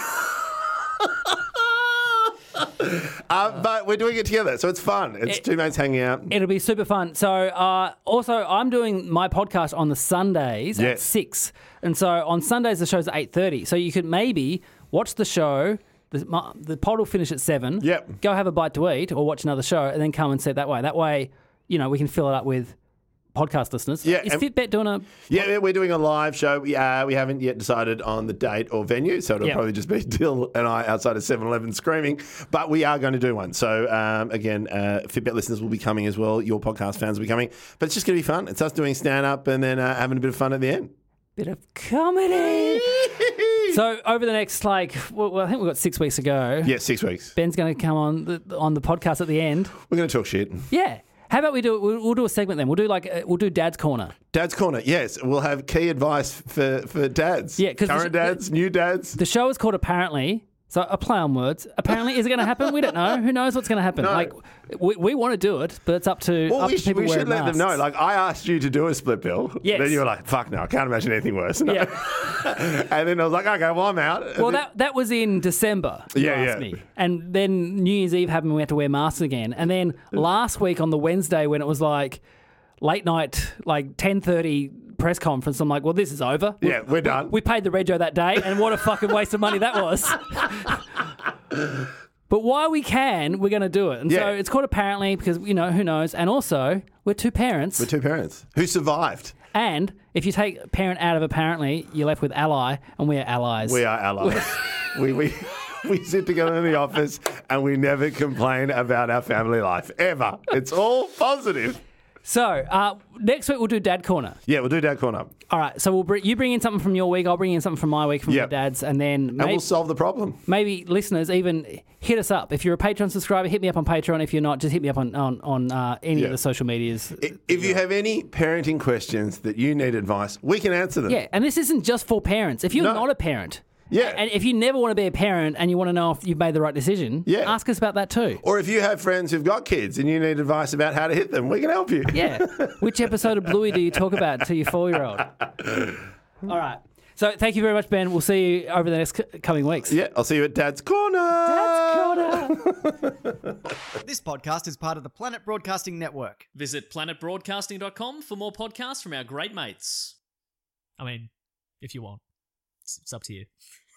uh, but we're doing it together, so it's fun. It's It- two mates hanging out. It'll be super fun. So, uh, also, I'm doing my podcast on the Sundays at Yes. six. And so on Sundays, the show's at eight thirty. So you could maybe watch the show. The, my, the pod will finish at seven. Yep. Go have a bite to eat or watch another show and then come and sit that way. That way, you know, we can fill it up with podcast listeners. Yeah, Is and- Fitbet doing a... Yeah, we're doing a live show. We, uh, we haven't yet decided on the date or venue, so it'll Yeah. probably just be Dill and I outside of seven eleven screaming. But we are going to do one. So, um, again, uh, Fitbet listeners will be coming as well. Your podcast fans will be coming. But it's just going to be fun. It's us doing stand-up and then uh, having a bit of fun at the end. Bit of comedy. So over the next, like, well, I think we've got six weeks to go. Yeah, six weeks. Ben's going to come on the, on the podcast at the end. We're going to talk shit. Yeah. How about we do? We'll, we'll do a segment then. We'll do like uh, we'll do Dad's Corner. Dad's Corner, yes. We'll have key advice for, for dads. Yeah, 'cause current the- dads, new dads. The show is called Apparently. So a play on words. Apparently, is it going to happen? We don't know. Who knows what's going to happen? No. Like we, we want to do it, but it's up to Well, up we, to sh- people we wearing should let them know. masks. Like, I asked you to do a split bill. Yes. Then you were like, fuck no, I can't imagine anything worse. No. Yeah. And then I was like, okay, well, I'm out. And Well, then- that that was in December. You Yeah, asked yeah. me. And then New Year's Eve happened. We had to wear masks again. And then last week on the Wednesday when it was like late night, like ten thirty press conference, I'm like, well, this is over. We- Yeah, we're done. We paid the rego that day, and what a fucking waste of money that was. But while we can, we're going to do it. And so Yeah. it's called Apparently because, you know, who knows. And also, we're two parents. We're two parents who survived. And if you take parent out of Apparently, you're left with ally, and we are allies. We are allies. we, we, we sit together in the office and we never complain about our family life, ever. It's all positive. So uh, next week we'll do Dad Corner. Yeah, we'll do Dad Corner. All right, so we'll bring, you bring in something from your week, I'll bring in something from my week from Yep. your dad's, and then And maybe, we'll solve the problem. maybe listeners even hit us up. If you're a Patreon subscriber, hit me up on Patreon. If you're not, just hit me up on on, on uh, any Yeah. of the social medias. I- If you have any parenting questions that you need advice, we can answer them. Yeah, and this isn't just for parents. If you're No. not a parent, Yeah. and if you never want to be a parent and you want to know if you've made the right decision, Yeah. ask us about that too. Or if you have friends who've got kids and you need advice about how to hit them, we can help you. Yeah. Which episode of Bluey do you talk about to your four-year-old? All right. So thank you very much, Ben. We'll see you over the next c- coming weeks. Yeah, I'll see you at Dad's Corner. Dad's Corner. This podcast is part of the Planet Broadcasting Network. Visit planet broadcasting dot com for more podcasts from our great mates. I mean, if you want. It's, it's up to you.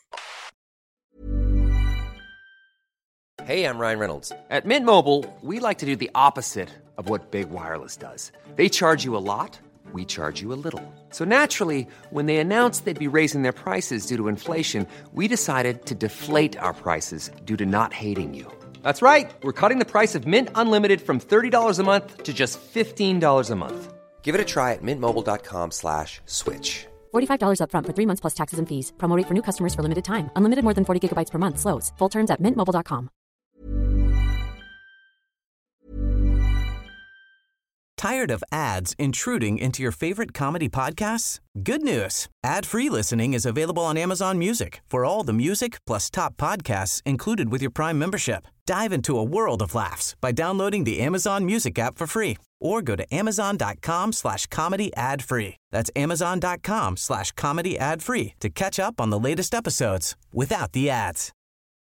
Hey, I'm Ryan Reynolds. At Mint Mobile, we like to do the opposite of what Big Wireless does. They charge you a lot, we charge you a little. So naturally, when they announced they'd be raising their prices due to inflation, we decided to deflate our prices due to not hating you. That's right. We're cutting the price of Mint Unlimited from thirty dollars a month to just fifteen dollars a month. Give it a try at mintmobile.com slash switch. forty-five dollars up front for three months plus taxes and fees. Promo rate for new customers for limited time. Unlimited more than forty gigabytes per month. Slows full terms at mint mobile dot com. Tired of ads intruding into your favorite comedy podcasts? Good news. Ad-free listening is available on Amazon Music for all the music plus top podcasts included with your Prime membership. Dive into a world of laughs by downloading the Amazon Music app for free or go to amazon.com slash comedy ad free. That's amazon.com slash comedy ad free to catch up on the latest episodes without the ads.